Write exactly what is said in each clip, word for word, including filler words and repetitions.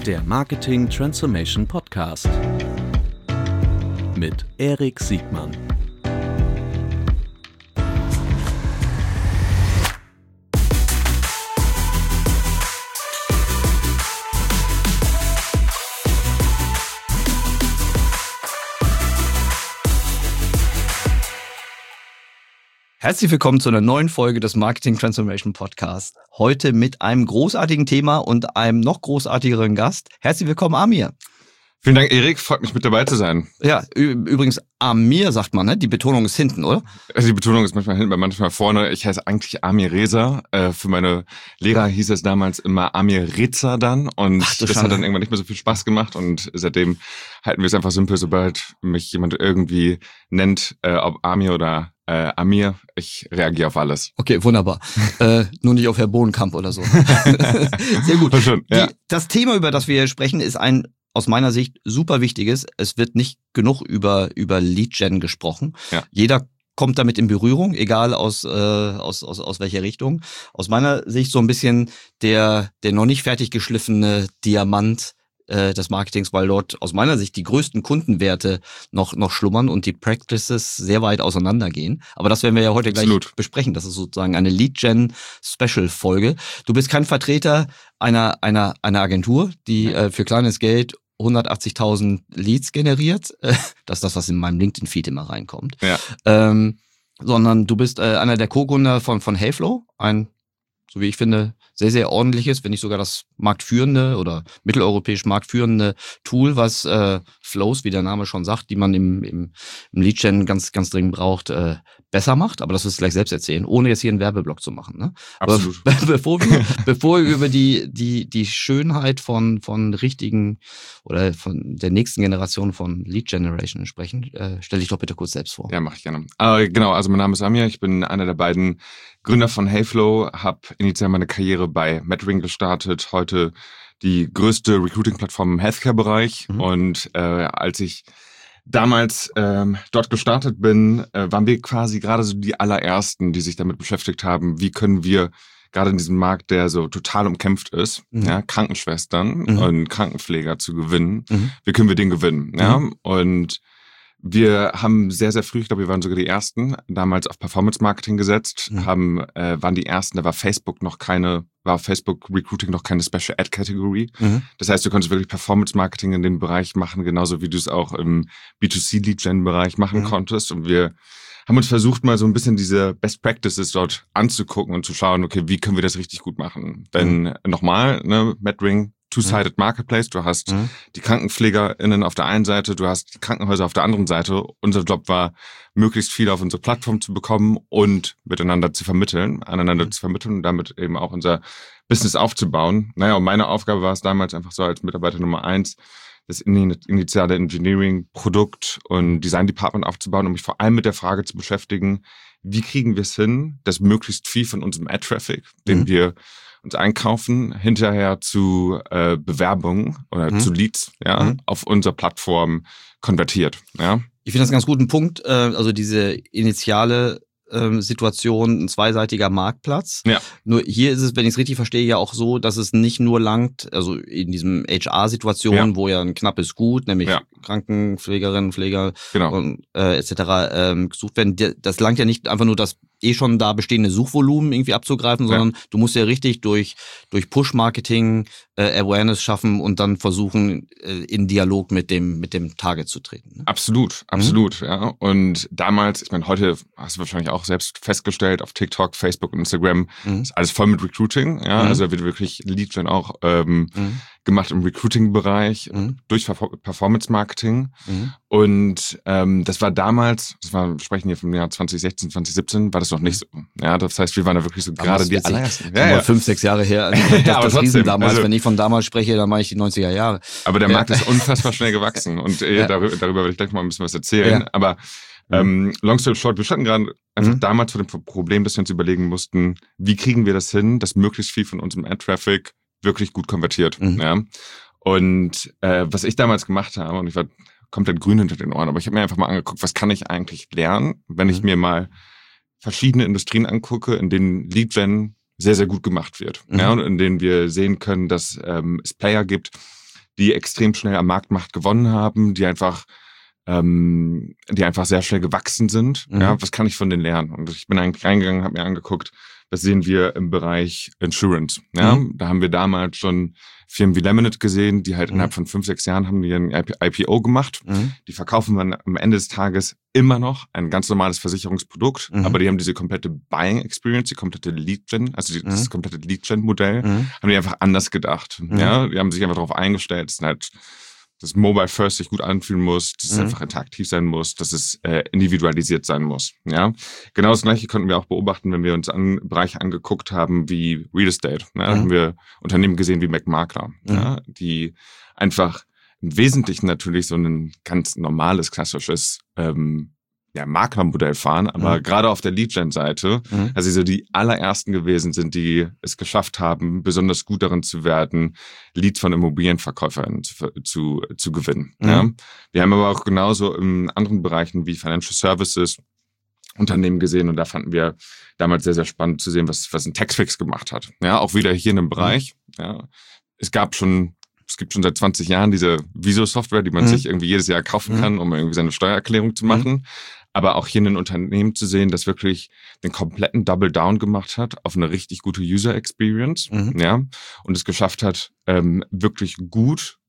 Der Marketing Transformation Podcast mit Erik Siegmann. Herzlich willkommen zu einer neuen Folge des Marketing Transformation Podcast. Heute mit einem großartigen Thema und einem noch großartigeren Gast. Herzlich willkommen, Amir. Vielen Dank, Erik. Freut mich, mit dabei zu sein. Ja, übrigens, Amir sagt man, ne? Die Betonung ist hinten, oder? Also die Betonung ist manchmal hinten, manchmal vorne. Ich heiße eigentlich Amir Reza. Äh, für meine Lehrer hieß es damals immer Amir Reza dann. Und Ach, das hat dann irgendwann nicht mehr so viel Spaß gemacht. Und seitdem halten wir es einfach simpel, sobald mich jemand irgendwie nennt, äh, ob Amir oder äh, Amir, ich reagiere auf alles. Okay, wunderbar. äh, nur nicht auf Herr Bohnenkamp oder so. Sehr gut. Schon, ja. Die, das Thema, über das wir hier sprechen, ist ein aus meiner Sicht super wichtiges. Es wird nicht genug über über Lead-Gen gesprochen. Ja. Jeder kommt damit in Berührung, egal aus äh, aus aus aus welcher Richtung. Aus meiner Sicht so ein bisschen der der noch nicht fertig geschliffene Diamant äh, des Marketings, weil dort aus meiner Sicht die größten Kundenwerte noch noch schlummern und die Practices sehr weit auseinandergehen. Aber das werden wir ja heute gleich Absolut besprechen. Das ist sozusagen eine Lead-Gen-Special-Folge. Du bist kein Vertreter einer einer einer Agentur, die äh, für kleines Geld hundertachtzigtausend Leads generiert. Das ist das, was in meinem LinkedIn-Feed immer reinkommt. Ja. Ähm, sondern du bist äh, einer der Co-Gründer von, von Heyflow, ein, so wie ich finde, sehr, sehr ordentliches, wenn nicht sogar das marktführende oder mitteleuropäisch marktführende Tool, was äh, Flows, wie der Name schon sagt, die man im, im, im Lead-Gen ganz, ganz dringend braucht, äh, besser macht. Aber das wirst du gleich selbst erzählen, ohne jetzt hier einen Werbeblock zu machen. Ne? Absolut. Aber bevor wir, bevor wir über die, die, die Schönheit von, von richtigen oder von der nächsten Generation von Lead-Generation sprechen, äh, stell dich doch bitte kurz selbst vor. Ja, mache ich gerne. Äh, genau, also mein Name ist Amir, ich bin einer der beiden Gründer von Heyflow, habe initial meine Karriere bei Medring gestartet, heute die größte Recruiting-Plattform im Healthcare-Bereich. Mhm. Und äh, als ich damals ähm, dort gestartet bin, äh, waren wir quasi gerade so die allerersten, die sich damit beschäftigt haben, wie können wir gerade in diesem Markt, der so total umkämpft ist, mhm. ja, Krankenschwestern mhm. und Krankenpfleger zu gewinnen, mhm. wie können wir den gewinnen? Mhm. Ja? Und wir haben sehr, sehr früh, ich glaube, wir waren sogar die Ersten, damals auf Performance-Marketing gesetzt, mhm. haben, äh, waren die Ersten, da war Facebook noch keine, war Facebook Recruiting noch keine Special Ad Category. Mhm. Das heißt, du konntest wirklich Performance-Marketing in dem Bereich machen, genauso wie du es auch im B zwei C Lead-Gen-Bereich machen mhm. konntest. Und wir haben uns versucht, mal so ein bisschen diese Best Practices dort anzugucken und zu schauen, okay, wie können wir das richtig gut machen? Denn mhm. nochmal, ne, Medring, Two-Sided Marketplace. Du hast mhm. die KrankenpflegerInnen auf der einen Seite, du hast die Krankenhäuser auf der anderen Seite. Unser Job war, möglichst viel auf unsere Plattform zu bekommen und miteinander zu vermitteln, aneinander mhm. zu vermitteln und damit eben auch unser Business aufzubauen. Naja, und meine Aufgabe war es damals einfach so als Mitarbeiter Nummer eins, das initiale Engineering, Produkt und Design Department aufzubauen, um mich vor allem mit der Frage zu beschäftigen, wie kriegen wir es hin, dass möglichst viel von unserem Ad-Traffic, den mhm. wir uns einkaufen, hinterher zu äh, Bewerbungen oder mhm. zu Leads ja, mhm. auf unserer Plattform konvertiert. Ja. Ich finde das einen ganz guten Punkt, äh, also diese initiale ähm, Situation, ein zweiseitiger Marktplatz. Ja. Nur hier ist es, wenn ich es richtig verstehe, ja auch so, dass es nicht nur langt, also in diesem H R-Situation, ja. wo ja ein knappes Gut, nämlich ja. Krankenpflegerinnen, Pfleger genau. und äh, et cetera ähm, gesucht werden. Das langt ja nicht einfach nur das eh schon da bestehende Suchvolumen irgendwie abzugreifen, sondern ja. du musst ja richtig durch durch Push-Marketing äh, Awareness schaffen und dann versuchen, äh, in Dialog mit dem mit dem Target zu treten. Ne? Absolut, absolut, mhm. ja. Und damals, ich meine, heute hast du wahrscheinlich auch selbst festgestellt, auf TikTok, Facebook und Instagram mhm. ist alles voll mit Recruiting, ja. Mhm. Also da wird wirklich Lead-Gen auch ähm, mhm. gemacht im Recruiting-Bereich mhm. durch Performance-Marketing. Mhm. Und ähm, das war damals, das war, wir sprechen hier vom Jahr zwanzig sechzehn, zwanzig siebzehn, war das noch nicht so. Ja, das heißt, wir waren da wirklich so gerade die allerersten. Ja, ja. Fünf, sechs Jahre her. Also das, ja, aber das trotzdem, damals, also, wenn ich von damals spreche, dann mache ich die neunziger Jahre. Aber der ja. Markt ist unfassbar schnell gewachsen und äh, ja. darüber, darüber werde ich gleich mal ein bisschen was erzählen. Ja. Aber ähm, long story short, wir standen gerade einfach Mhm. damals vor dem Problem, dass wir uns überlegen mussten, wie kriegen wir das hin, dass möglichst viel von unserem Ad-Traffic wirklich gut konvertiert. Mhm. Ja. Und äh, was ich damals gemacht habe, und ich war komplett grün hinter den Ohren, aber ich habe mir einfach mal angeguckt, was kann ich eigentlich lernen, wenn ich Mhm. mir mal verschiedene Industrien angucke, in denen Lead-Gen sehr, sehr gut gemacht wird. Mhm. Ja, und in denen wir sehen können, dass ähm, es Player gibt, die extrem schnell an Marktmacht gewonnen haben, die einfach ähm, die einfach sehr schnell gewachsen sind. Mhm. Ja, was kann ich von denen lernen? Und ich bin eigentlich reingegangen, habe mir angeguckt, was sehen wir im Bereich Insurance. Ja, mhm. Da haben wir damals schon Firmen wie Lemonade gesehen, die halt mhm. innerhalb von fünf, sechs Jahren haben die ein I P O gemacht. Mhm. Die verkaufen man am Ende des Tages immer noch ein ganz normales Versicherungsprodukt, mhm. aber die haben diese komplette Buying Experience, die komplette Lead-Gen, also die, mhm. das komplette Lead-Gen-Modell, mhm. haben die einfach anders gedacht. Mhm. Ja, die haben sich einfach darauf eingestellt, es sind halt dass Mobile First sich gut anfühlen muss, dass es mhm. einfach interaktiv sein muss, dass es äh, individualisiert sein muss. Ja, genau das Gleiche konnten wir auch beobachten, wenn wir uns an Bereiche angeguckt haben wie Real Estate. Ja, mhm. Da haben wir Unternehmen gesehen wie McMakler, mhm. ja, die einfach im Wesentlichen natürlich so ein ganz normales, klassisches ähm, ja, Maklermodell fahren, aber mhm. gerade auf der Lead-Gen-Seite, mhm. also so die allerersten gewesen sind, die es geschafft haben, besonders gut darin zu werden, Leads von Immobilienverkäufern zu, zu, zu gewinnen. Mhm. Ja. Wir haben aber auch genauso in anderen Bereichen wie Financial Services Unternehmen gesehen und da fanden wir damals sehr, sehr spannend zu sehen, was, was ein Taxfix gemacht hat. Ja, auch wieder hier in einem Bereich. Mhm. Ja. Es gab schon Es gibt schon seit zwanzig Jahren diese Viso-Software, die man mhm. sich irgendwie jedes Jahr kaufen mhm. kann, um irgendwie seine Steuererklärung zu machen. Mhm. Aber auch hier ein Unternehmen zu sehen, das wirklich den kompletten Double Down gemacht hat auf eine richtig gute User Experience, mhm. ja, und es geschafft hat, ähm, wirklich gut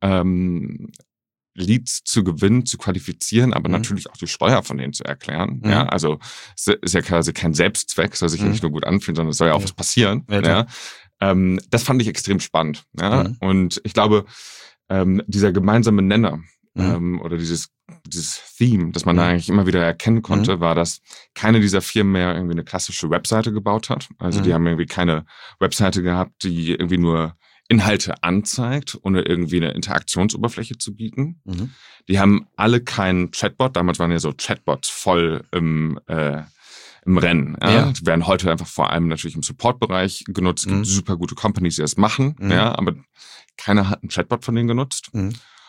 ähm, Leads zu gewinnen, zu qualifizieren, aber mhm. natürlich auch die Steuer von denen zu erklären. Mhm. Ja, also es ist ja quasi kein Selbstzweck, soll sich mhm. ja nicht nur gut anfühlen, sondern es soll ja auch ja. was passieren. Ja, ja. Ähm, das fand ich extrem spannend. Ja? Mhm. Und ich glaube, ähm, dieser gemeinsame Nenner mhm. ähm, oder dieses, dieses Theme, das man mhm. da eigentlich immer wieder erkennen konnte, mhm. war, dass keine dieser Firmen mehr irgendwie eine klassische Webseite gebaut hat. Also mhm. die haben irgendwie keine Webseite gehabt, die irgendwie nur Inhalte anzeigt, ohne irgendwie eine Interaktionsoberfläche zu bieten. Mhm. Die haben alle keinen Chatbot. Damals waren ja so Chatbots voll im äh, im Rennen. Ja. Ja. Die werden heute einfach vor allem natürlich im Support-Bereich genutzt. Es gibt mhm. super gute Companies, die das machen, mhm. ja, aber keiner hat einen Chatbot von denen genutzt. Mhm.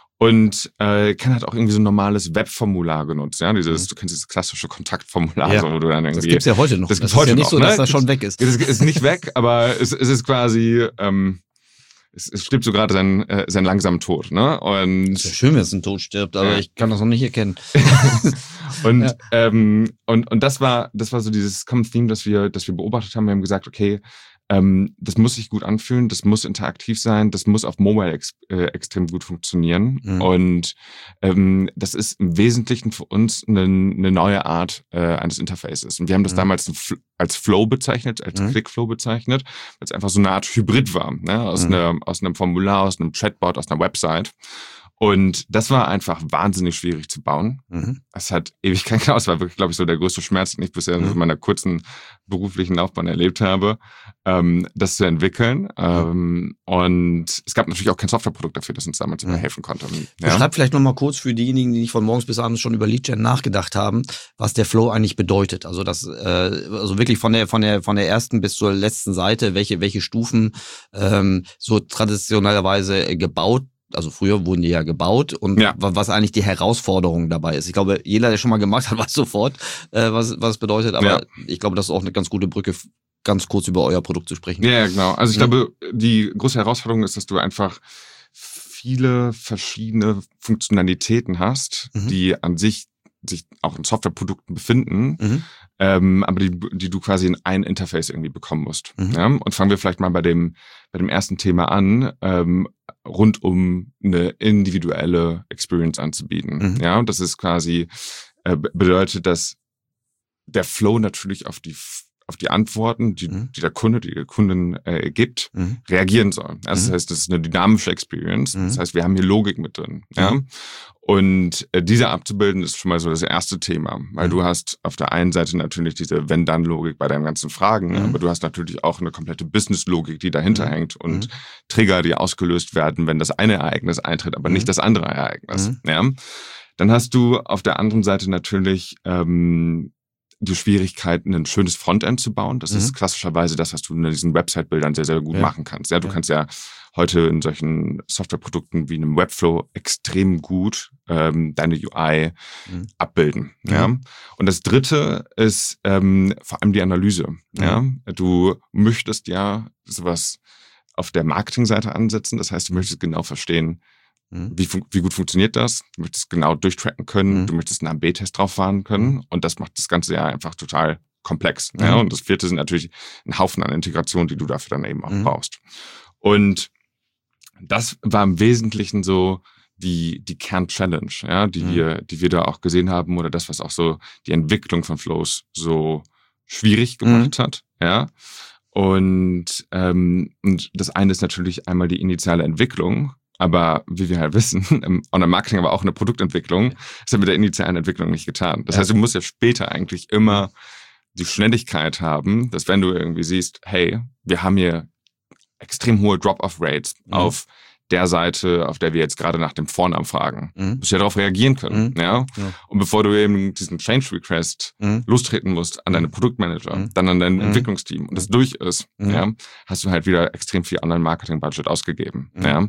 Und äh, keiner hat auch irgendwie so ein normales Webformular genutzt. Ja, dieses, mhm. du kennst dieses klassische Kontaktformular, ja. so, wo du dann irgendwie. Das gibt's ja heute noch. Das, das ist heute ja nicht noch, so, ne? dass das schon weg ist. Es ist nicht weg, aber es, es ist quasi. Ähm, Es, es stirbt so gerade seinen, äh, seinen langsamen Tod, ne? Und ist ja schön, wenn es ein Tod stirbt, aber ja. ich kann das noch nicht erkennen. und, ja. ähm, und und das war das war so dieses Common Theme, das wir das wir beobachtet haben. Wir haben gesagt, okay, ähm, das muss sich gut anfühlen, das muss interaktiv sein, das muss auf Mobile ex, äh, extrem gut funktionieren. Mhm. Und ähm, das ist im Wesentlichen für uns eine, eine neue Art äh, eines Interfaces. Und wir haben das mhm. damals als Flow bezeichnet, als mhm. Clickflow bezeichnet, weil es einfach so eine Art Hybrid war, ne? Aus, mhm. einer, aus einem Formular, aus einem Chatbot, aus einer Website. Und das war einfach wahnsinnig schwierig zu bauen. Mhm. Es hat Ewigkeit gedauert. Das war wirklich, glaube ich, so der größte Schmerz, den ich bisher mhm. in meiner kurzen beruflichen Laufbahn erlebt habe, ähm, das zu entwickeln. Mhm. Ähm, und es gab natürlich auch kein Softwareprodukt dafür, das uns damals mhm. helfen konnte. Ja? Beschreib vielleicht nochmal kurz für diejenigen, die nicht von morgens bis abends schon über Lead-Gen nachgedacht haben, was der Flow eigentlich bedeutet. Also das, äh, also wirklich von der von der von der ersten bis zur letzten Seite, welche welche Stufen ähm, so traditionellerweise gebaut. Also früher wurden die ja gebaut und ja. was eigentlich die Herausforderung dabei ist. Ich glaube, jeder, der schon mal gemacht hat, weiß sofort, äh, was was es bedeutet. Aber ja. ich glaube, das ist auch eine ganz gute Brücke, ganz kurz über euer Produkt zu sprechen. Ja, genau. Also ich ja. glaube, die große Herausforderung ist, dass du einfach viele verschiedene Funktionalitäten hast, mhm. die an sich sich auch in Softwareprodukten befinden, mhm. ähm, aber die, die du quasi in ein Interface irgendwie bekommen musst. Mhm. Ja? Und fangen wir vielleicht mal bei dem, bei dem ersten Thema an, ähm, rund um eine individuelle Experience anzubieten. Mhm. Ja, und das ist quasi, äh, bedeutet, dass der Flow natürlich auf die auf die Antworten, die, mhm. die der Kunde, die der Kundin äh, gibt, mhm. reagieren soll. Also das mhm. heißt, das ist eine dynamische Experience. Mhm. Das heißt, wir haben hier Logik mit drin. Mhm. Ja? Und äh, diese abzubilden ist schon mal so das erste Thema, weil mhm. du hast auf der einen Seite natürlich diese Wenn-Dann-Logik bei deinen ganzen Fragen, mhm. aber du hast natürlich auch eine komplette Business-Logik, die dahinter mhm. hängt und mhm. Trigger, die ausgelöst werden, wenn das eine Ereignis eintritt, aber mhm. nicht das andere Ereignis. Mhm. Ja? Dann hast du auf der anderen Seite natürlich ähm, die Schwierigkeiten, ein schönes Frontend zu bauen. Das mhm. ist klassischerweise das, was du in diesen Website-Bildern sehr, sehr gut ja. machen kannst. Ja, du ja. kannst ja heute in solchen Softwareprodukten wie einem Webflow extrem gut ähm, deine U I mhm. abbilden. Mhm. Ja. Und das Dritte ist ähm, vor allem die Analyse. Mhm. Ja. Du möchtest ja sowas auf der Marketingseite ansetzen. Das heißt, du möchtest genau verstehen, Mhm. Wie, fun- wie gut funktioniert das? Du möchtest genau durchtracken können, mhm. du möchtest einen A B Test drauf fahren können und das macht das Ganze ja einfach total komplex. Mhm. Ja? Und das vierte sind natürlich ein Haufen an Integrationen, die du dafür dann eben auch mhm. brauchst. Und das war im Wesentlichen so die, die Kern-Challenge, ja, die mhm. wir, die wir da auch gesehen haben oder das, was auch so die Entwicklung von Flows so schwierig gemacht mhm. hat, ja. Und, ähm, und das eine ist natürlich einmal die initiale Entwicklung, aber wie wir halt wissen, im Online-Marketing, aber auch in der Produktentwicklung, ist ja mit der initialen Entwicklung nicht getan. Das ja. heißt, du musst ja später eigentlich immer die Schnelligkeit haben, dass wenn du irgendwie siehst, hey, wir haben hier extrem hohe Drop-off-Rates mhm. auf der Seite, auf der wir jetzt gerade nach dem Vornamen fragen. Mhm. Musst du ja darauf reagieren können. Mhm. Ja? ja? Und bevor du eben diesen Change-Request mhm. lostreten musst an deine Produktmanager, mhm. dann an dein mhm. Entwicklungsteam und das durch ist, mhm. ja, hast du halt wieder extrem viel Online-Marketing-Budget ausgegeben. Mhm. Ja?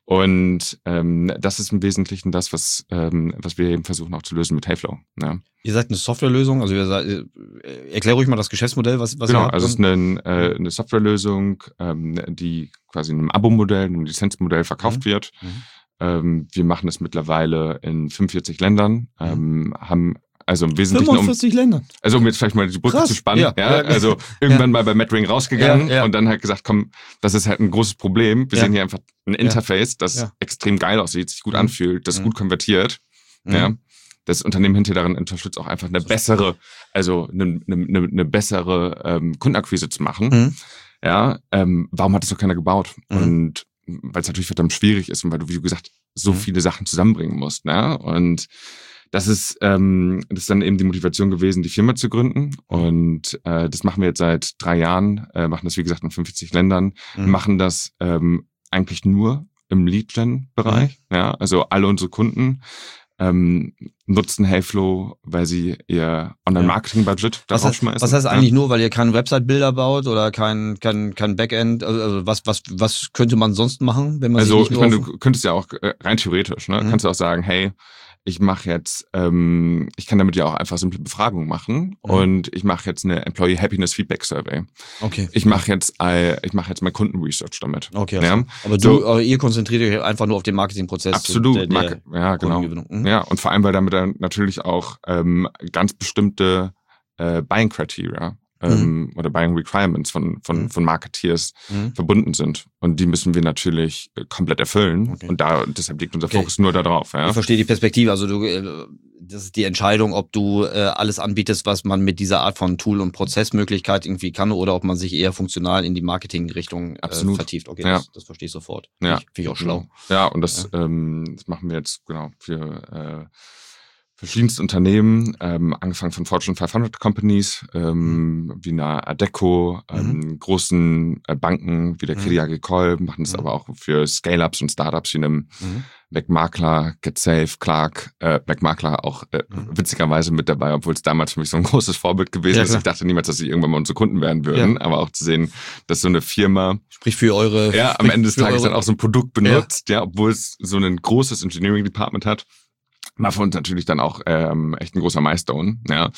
Und ähm, das ist im Wesentlichen das, was ähm, was wir eben versuchen auch zu lösen mit Heyflow. Ja. Ihr seid eine Softwarelösung, also ihr seid, erklär ruhig mal das Geschäftsmodell, was, was genau, ihr habt. Also es ist eine, äh, eine Softwarelösung, ähm, die quasi in einem Abo-Modell, einem Lizenzmodell verkauft mhm. wird. Mhm. Ähm, wir machen das mittlerweile in fünfundvierzig Ländern, ähm, mhm. haben also im Wesentlichen fünfundvierzig um, Länder. Also um jetzt vielleicht mal die Brücke Krass. zu spannen, ja, ja, ja. also irgendwann ja. mal bei MadWing rausgegangen ja, ja. und dann halt gesagt, komm, das ist halt ein großes Problem. Wir ja. sehen hier einfach ein Interface, das ja. extrem geil aussieht, sich gut mhm. anfühlt, das mhm. gut konvertiert, mhm. ja. Das Unternehmen hinterher darin unterstützt auch einfach eine bessere, also eine, eine, eine bessere ähm, Kundenakquise zu machen. Mhm. Ja, ähm, warum hat das noch keiner gebaut? Mhm. Und weil es natürlich verdammt schwierig ist und weil du, wie du gesagt, so mhm. viele Sachen zusammenbringen musst, ne? Und das ist, ähm, das ist dann eben die Motivation gewesen, die Firma zu gründen. Und äh, das machen wir jetzt seit drei Jahren, äh, machen das, wie gesagt, in fünfundvierzig Ländern, mhm. machen das ähm, eigentlich nur im Lead-Gen-Bereich. Mhm. Ja, also alle unsere Kunden ähm, nutzen Heyflow, weil sie ihr Online-Marketing-Budget da rausschmeißen. Was heißt eigentlich ja? nur, weil ihr keinen Website-Builder baut oder kein kein kein Backend? Also was was was könnte man sonst machen, wenn man also sich nicht nur ich meine, du könntest ja auch rein theoretisch, ne, mhm. kannst du auch sagen, hey, ich mache jetzt, ähm, ich kann damit ja auch einfach simple Befragungen machen mhm. und ich mache jetzt eine Employee Happiness Feedback Survey. Okay. Ich mache jetzt, äh, ich mache jetzt mein Kundenresearch damit. Okay. Ja? Also. Aber du, so, aber ihr konzentriert euch einfach nur auf den Marketingprozess. Absolut. Der, der ja, genau. Mhm. Ja, und vor allem, weil damit dann natürlich auch ähm, ganz bestimmte äh, Buying Criteria ähm, mhm. oder Buying Requirements von von mhm. von Marketeers mhm. verbunden sind und die müssen wir natürlich komplett erfüllen okay. und da deshalb liegt unser okay. Fokus nur darauf. Ja? Ich verstehe die Perspektive, also du, das ist die Entscheidung, ob du äh, alles anbietest, was man mit dieser Art von Tool- und Prozessmöglichkeit irgendwie kann oder ob man sich eher funktional in die Marketing-Richtung äh, vertieft. Okay, ja. das, das verstehe ich sofort. Ja. Finde ich, find ich auch schlau. Ja, und das, ja. Ähm, das machen wir jetzt genau für äh, verschiedenste Unternehmen, ähm, angefangen von Fortune fünfhundert Companies, ähm, mhm. wie einer Adecco, ähm, mhm. großen äh, Banken wie der Crédit mhm. Agricole, machen das mhm. aber auch für Scale-Ups und Startups wie einem mhm. McMakler, GetSafe, Clark, äh, McMakler auch äh, mhm. witzigerweise mit dabei, obwohl es damals für mich so ein großes Vorbild gewesen ja, ist. Ich dachte niemals, dass sie irgendwann mal unsere Kunden werden würden, ja. aber auch zu sehen, dass so eine Firma sprich für eure ja am Ende des Tages dann auch so ein Produkt benutzt, ja, ja obwohl es so ein großes Engineering Department hat. War für uns natürlich dann auch ähm, echt ein großer Milestone, ja.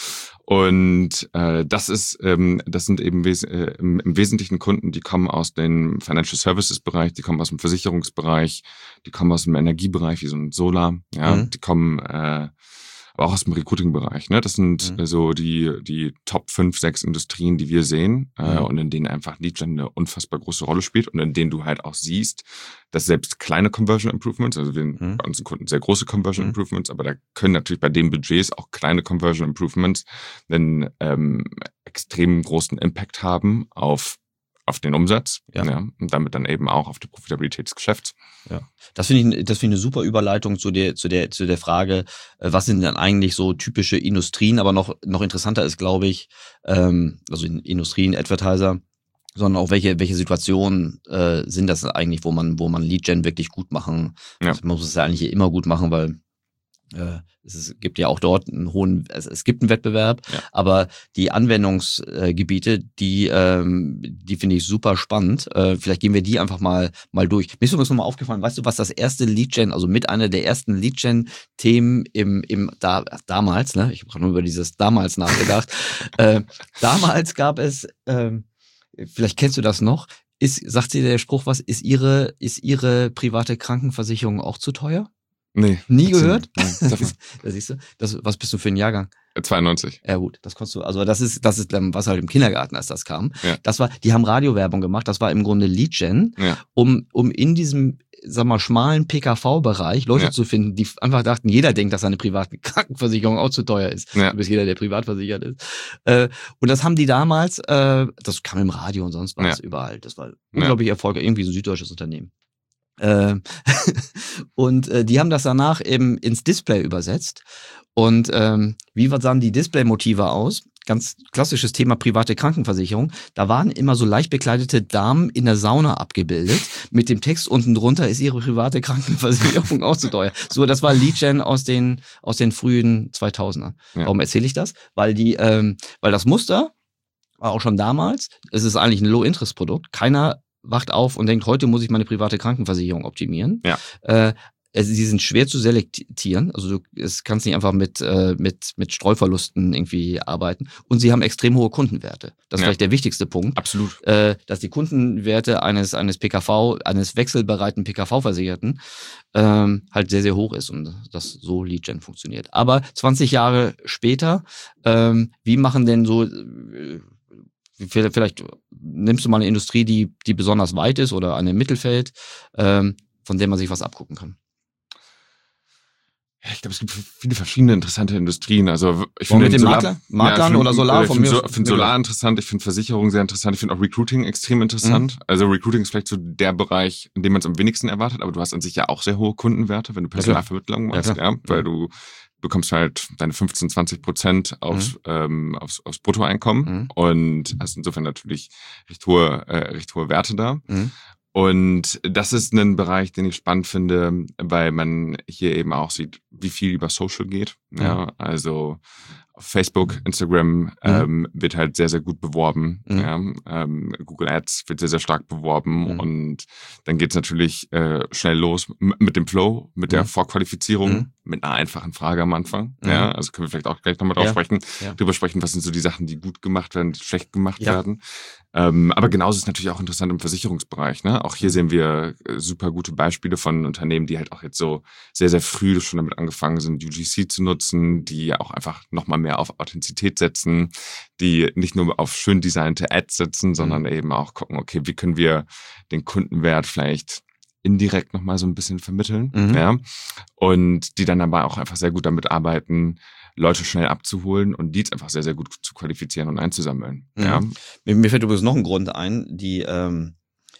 Und äh, das ist, ähm, das sind eben wes- äh, im, im Wesentlichen Kunden, die kommen aus dem Financial Services Bereich, die kommen aus dem Versicherungsbereich, die kommen aus dem Energiebereich wie so ein Solar, ja. Mhm. Die kommen äh, aber auch aus dem Recruiting-Bereich. Ne? Das sind mhm. so die die Top fünf, sechs Industrien, die wir sehen mhm. äh, und in denen einfach Lead-Gen eine unfassbar große Rolle spielt und in denen du halt auch siehst, dass selbst kleine Conversion Improvements, also wir mhm. bei unseren Kunden sehr große Conversion mhm. Improvements, aber da können natürlich bei den Budgets auch kleine Conversion Improvements einen ähm, extrem großen Impact haben auf auf den Umsatz ja. Ja, und damit dann eben auch auf die Profitabilität des Geschäfts. Ja, das finde ich, das finde ich eine super Überleitung zu der, zu der, zu der Frage, was sind denn eigentlich so typische Industrien, aber noch, noch interessanter ist, glaube ich, ähm, also in Industrien, Advertiser, sondern auch welche, welche Situationen äh, sind das eigentlich, wo man, wo man Lead-Gen wirklich gut machen, ja. also man muss es ja eigentlich immer gut machen, weil äh, es ist, gibt ja auch dort einen hohen, es, es gibt einen Wettbewerb, ja. aber die Anwendungsgebiete, die, ähm, die finde ich super spannend. Äh, vielleicht gehen wir die einfach mal, mal durch. Mir ist übrigens nochmal aufgefallen, weißt du, was das erste Lead-Gen, also mit einer der ersten Lead-Gen-Themen im, im, da, damals, ne, ich habe nur über dieses damals nachgedacht, äh, damals gab es, äh, vielleicht kennst du das noch, ist, sagt dir der Spruch was, ist ihre, ist ihre private Krankenversicherung auch zu teuer? Nee. Nie gehört? Nein, da siehst du, das, was bist du für ein Jahrgang? zweiundneunzig. Ja gut, das konntest du, also das ist, das ist, was halt im Kindergarten, als das kam. Ja. Das war, die haben Radiowerbung gemacht, das war im Grunde Lead-Gen, Ja. um, um in diesem, sag mal, schmalen P K V-Bereich Leute Ja. zu finden, die einfach dachten, jeder denkt, dass seine private Krankenversicherung auch zu teuer ist. Ja. Bis jeder, der privat versichert ist. Äh, und das haben die damals, äh, das kam im Radio und sonst was, Ja. überall. Das war Ja. unglaublich erfolgreich, irgendwie so ein süddeutsches Unternehmen. Äh, und äh, die haben das danach eben ins Display übersetzt. Und ähm, wie sahen die Display-Motive aus? Ganz klassisches Thema private Krankenversicherung. Da waren immer so leicht bekleidete Damen in der Sauna abgebildet. Mit dem Text unten drunter ist ihre private Krankenversicherung auch zu teuer. So, das war Lead-Gen aus den, aus den frühen zweitausender. Ja. Warum erzähle ich das? Weil die, ähm, weil das Muster war auch schon damals, es ist eigentlich ein Low-Interest-Produkt. Keiner wacht auf und denkt, heute muss ich meine private Krankenversicherung optimieren. Ja. Äh, sie sind schwer zu selektieren, also du es kannst nicht einfach mit, äh, mit, mit Streuverlusten irgendwie arbeiten. Und sie haben extrem hohe Kundenwerte. Das ist Ja. vielleicht der wichtigste Punkt. Absolut. Äh, dass die Kundenwerte eines, eines P K V, eines wechselbereiten P K V-Versicherten ähm, halt sehr, sehr hoch ist und das so Lead-Gen funktioniert. Aber zwanzig Jahre später, ähm, wie machen denn so, äh, vielleicht nimmst du mal eine Industrie, die, die besonders weit ist oder eine im Mittelfeld, ähm, von der man sich was abgucken kann. Ich glaube, es gibt viele verschiedene interessante Industrien. Also ich Wollen finde wir mit dem Solar, Makler? Maklern ja, ich find, oder Solar Ich von finde mir so, aus? find Solar interessant, ich finde Versicherung sehr interessant, ich finde auch Recruiting extrem interessant. Mhm. Also Recruiting ist vielleicht so der Bereich, in dem man es am wenigsten erwartet, aber du hast an sich ja auch sehr hohe Kundenwerte, wenn du Personalvermittlung machst, ja, ja, weil du bekommst halt deine fünfzehn, zwanzig Prozent aufs, mhm. ähm, aufs, aufs Bruttoeinkommen mhm. und hast insofern natürlich recht hohe, äh, recht hohe Werte da. Mhm. Und das ist ein Bereich, den ich spannend finde, weil man hier eben auch sieht, wie viel über Social geht. Ja, ja also auf Facebook, Instagram mhm. ähm, wird halt sehr, sehr gut beworben. Mhm. Ja, ähm, Google Ads wird sehr, sehr stark beworben. Mhm. Und dann geht's natürlich äh, schnell los mit dem Flow, mit mhm. der Vorqualifizierung, mhm. mit einer einfachen Frage am Anfang. Mhm. Ja, also können wir vielleicht auch gleich nochmal drauf ja. sprechen, ja. drüber sprechen, was sind so die Sachen, die gut gemacht werden, die schlecht gemacht ja. werden. Ähm, aber genauso ist natürlich auch interessant im Versicherungsbereich. Ne? Auch hier mhm. sehen wir äh, super gute Beispiele von Unternehmen, die halt auch jetzt so sehr, sehr früh schon damit angefangen sind, U G C zu nutzen, die auch einfach nochmal mehr auf Authentizität setzen, die nicht nur auf schön designte Ads setzen, sondern mhm. eben auch gucken, okay, wie können wir den Kundenwert vielleicht indirekt nochmal so ein bisschen vermitteln. Mhm. Ja? Und die dann aber auch einfach sehr gut damit arbeiten, Leute schnell abzuholen und Leads einfach sehr, sehr gut zu qualifizieren und einzusammeln. Mhm. Ja? Mir, mir fällt übrigens noch ein Grund ein, die, ähm,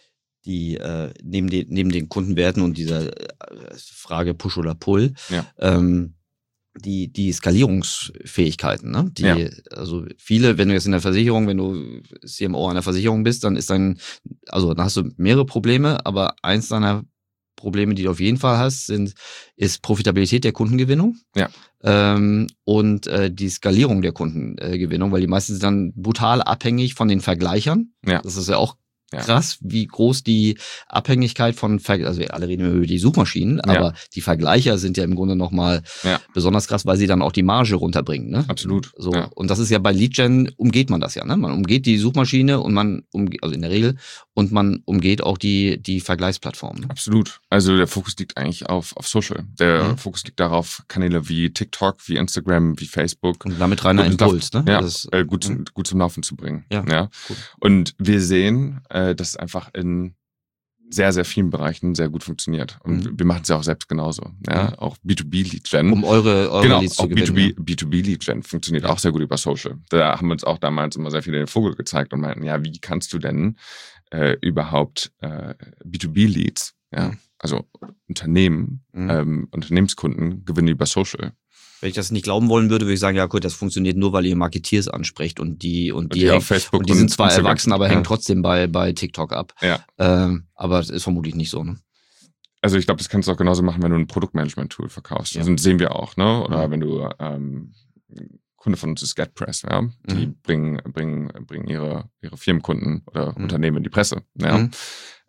die äh, neben, den, neben den Kundenwerten und dieser äh, Frage Push oder Pull, ja. ähm, die, die Skalierungsfähigkeiten, ne? Die, ja. also viele, wenn du jetzt in der Versicherung, wenn du C M O einer Versicherung bist, dann ist dein, also dann hast du mehrere Probleme, aber eins deiner Probleme, die du auf jeden Fall hast, sind, ist Profitabilität der Kundengewinnung ja. ähm, und äh, die Skalierung der Kundengewinnung, weil die meisten sind dann brutal abhängig von den Vergleichern. Ja. Das ist ja auch krass, wie groß die Abhängigkeit von, Ver- also wir alle reden über die Suchmaschinen, aber ja. die Vergleicher sind ja im Grunde nochmal ja. besonders krass, weil sie dann auch die Marge runterbringen. Ne? Absolut. So. Ja. Und das ist ja bei Lead-Gen, umgeht man das ja. Ne? Man umgeht die Suchmaschine und man, umgeht, also in der Regel, und man umgeht auch die, die Vergleichsplattformen. Absolut. Also der Fokus liegt eigentlich auf, auf Social. Der mhm. Fokus liegt darauf, Kanäle wie TikTok, wie Instagram, wie Facebook. Und damit reiner Impuls, ne? Ja, das, äh, gut, mhm. gut zum Laufen zu bringen. Ja, ja. Cool. Und wir sehen, äh, dass es einfach in sehr, sehr vielen Bereichen sehr gut funktioniert. Und mhm. wir machen es ja auch selbst genauso. Ja? Mhm. Auch B zwei B Lead Gen. Um eure, eure genau, Leads auch zu gewinnen. B zwei B, B zwei B Lead Gen funktioniert ja. auch sehr gut über Social. Da haben wir uns auch damals immer sehr viele den Vogel gezeigt und meinten, ja, wie kannst du denn äh, überhaupt äh, B zwei B Leads, ja, mhm. also Unternehmen, mhm. ähm, Unternehmenskunden gewinnen über Social. Wenn ich das nicht glauben wollen würde, würde ich sagen, ja gut, das funktioniert nur, weil ihr Marketeers ansprecht und die und die, die, hängen, auf Facebook und die sind zwar Instagram. erwachsen, aber ja. hängen trotzdem bei, bei TikTok ab. Ja. Ähm, aber das ist vermutlich nicht so, ne? Also ich glaube, das kannst du auch genauso machen, wenn du ein Produktmanagement-Tool verkaufst. Ja. Das sehen wir auch, ne? Oder mhm. wenn du ähm, Kunde von uns ist GetPress, ja. Die mhm. bringen, bringen, bringen ihre, ihre Firmenkunden oder mhm. Unternehmen in die Presse. Ja. Mhm.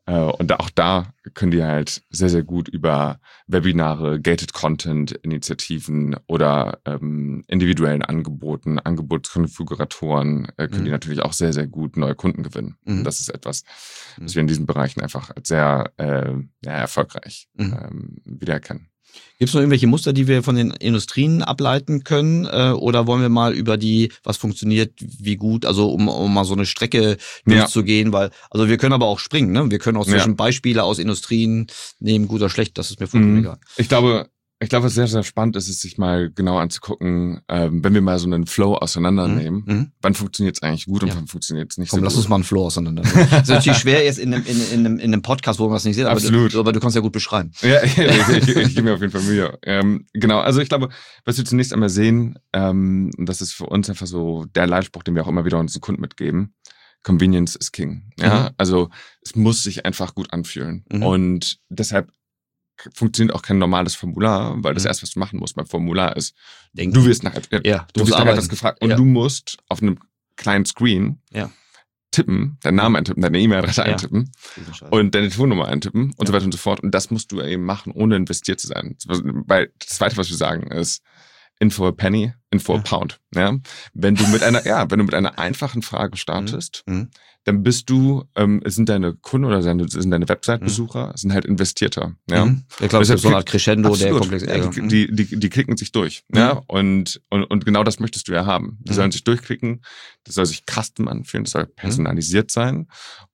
Äh, und auch da können die halt sehr, sehr gut über Webinare, Gated Content, Initiativen oder ähm, individuellen Angeboten, Angebotskonfiguratoren, äh, können mhm. die natürlich auch sehr, sehr gut neue Kunden gewinnen. Mhm. Und das ist etwas, was mhm. wir in diesen Bereichen einfach als sehr äh, ja, erfolgreich mhm. ähm, wiedererkennen. Gibt es noch irgendwelche Muster, die wir von den Industrien ableiten können? Äh, oder wollen wir mal über die, was funktioniert, wie gut, also um, um mal so eine Strecke durchzugehen, ja. weil, also wir können aber auch springen, ne? Wir können auch zwischen ja. Beispiele aus Industrien nehmen, gut oder schlecht, das ist mir vollkommen mhm. egal. Ich glaube, Ich glaube, was sehr, sehr spannend ist, ist sich mal genau anzugucken, ähm, wenn wir mal so einen Flow auseinandernehmen, mhm. wann funktioniert es eigentlich gut und ja. wann funktioniert es nicht Komm, so lass gut. uns mal einen Flow auseinandernehmen. Das ist natürlich schwer jetzt in einem, in, in, einem, in einem Podcast, wo man das nicht sieht, aber du, aber du kannst ja gut beschreiben. Ja, ich, ich, ich, ich gebe mir auf jeden Fall Mühe. Ähm, genau, also ich glaube, was wir zunächst einmal sehen, ähm, das ist für uns einfach so der Leitspruch, den wir auch immer wieder unseren Kunden mitgeben, Convenience is King. Ja, mhm. also es muss sich einfach gut anfühlen. Mhm. Und deshalb funktioniert auch kein normales Formular, weil das mhm. erste, was du machen musst beim Formular ist, Denken. du wirst nachher, ja, du, du wirst nachher das gefragt und ja. du musst auf einem kleinen Screen ja. tippen, deinen Namen eintippen, deine E-Mail-Adresse ja. eintippen und deine Telefonnummer eintippen und ja. so weiter und so fort. Und das musst du eben machen, ohne investiert zu sein. Weil das Zweite, was wir sagen, ist Info a Penny, Info a ja. Pound. Ja? Wenn du mit einer, ja, wenn du mit einer einfachen Frage startest, mhm. dann bist du, ähm, sind deine Kunden oder sind, sind deine Website-Besucher, mhm. sind halt investierter. Ja, mhm. ich glaube, das ist so eine Art Crescendo, absolut. Der komplex. Ja, die, die, die, die klicken sich durch. Mhm. Ja, und, und, und genau das möchtest du ja haben. Die mhm. sollen sich durchklicken, das soll sich custom anfühlen, das soll personalisiert mhm. sein.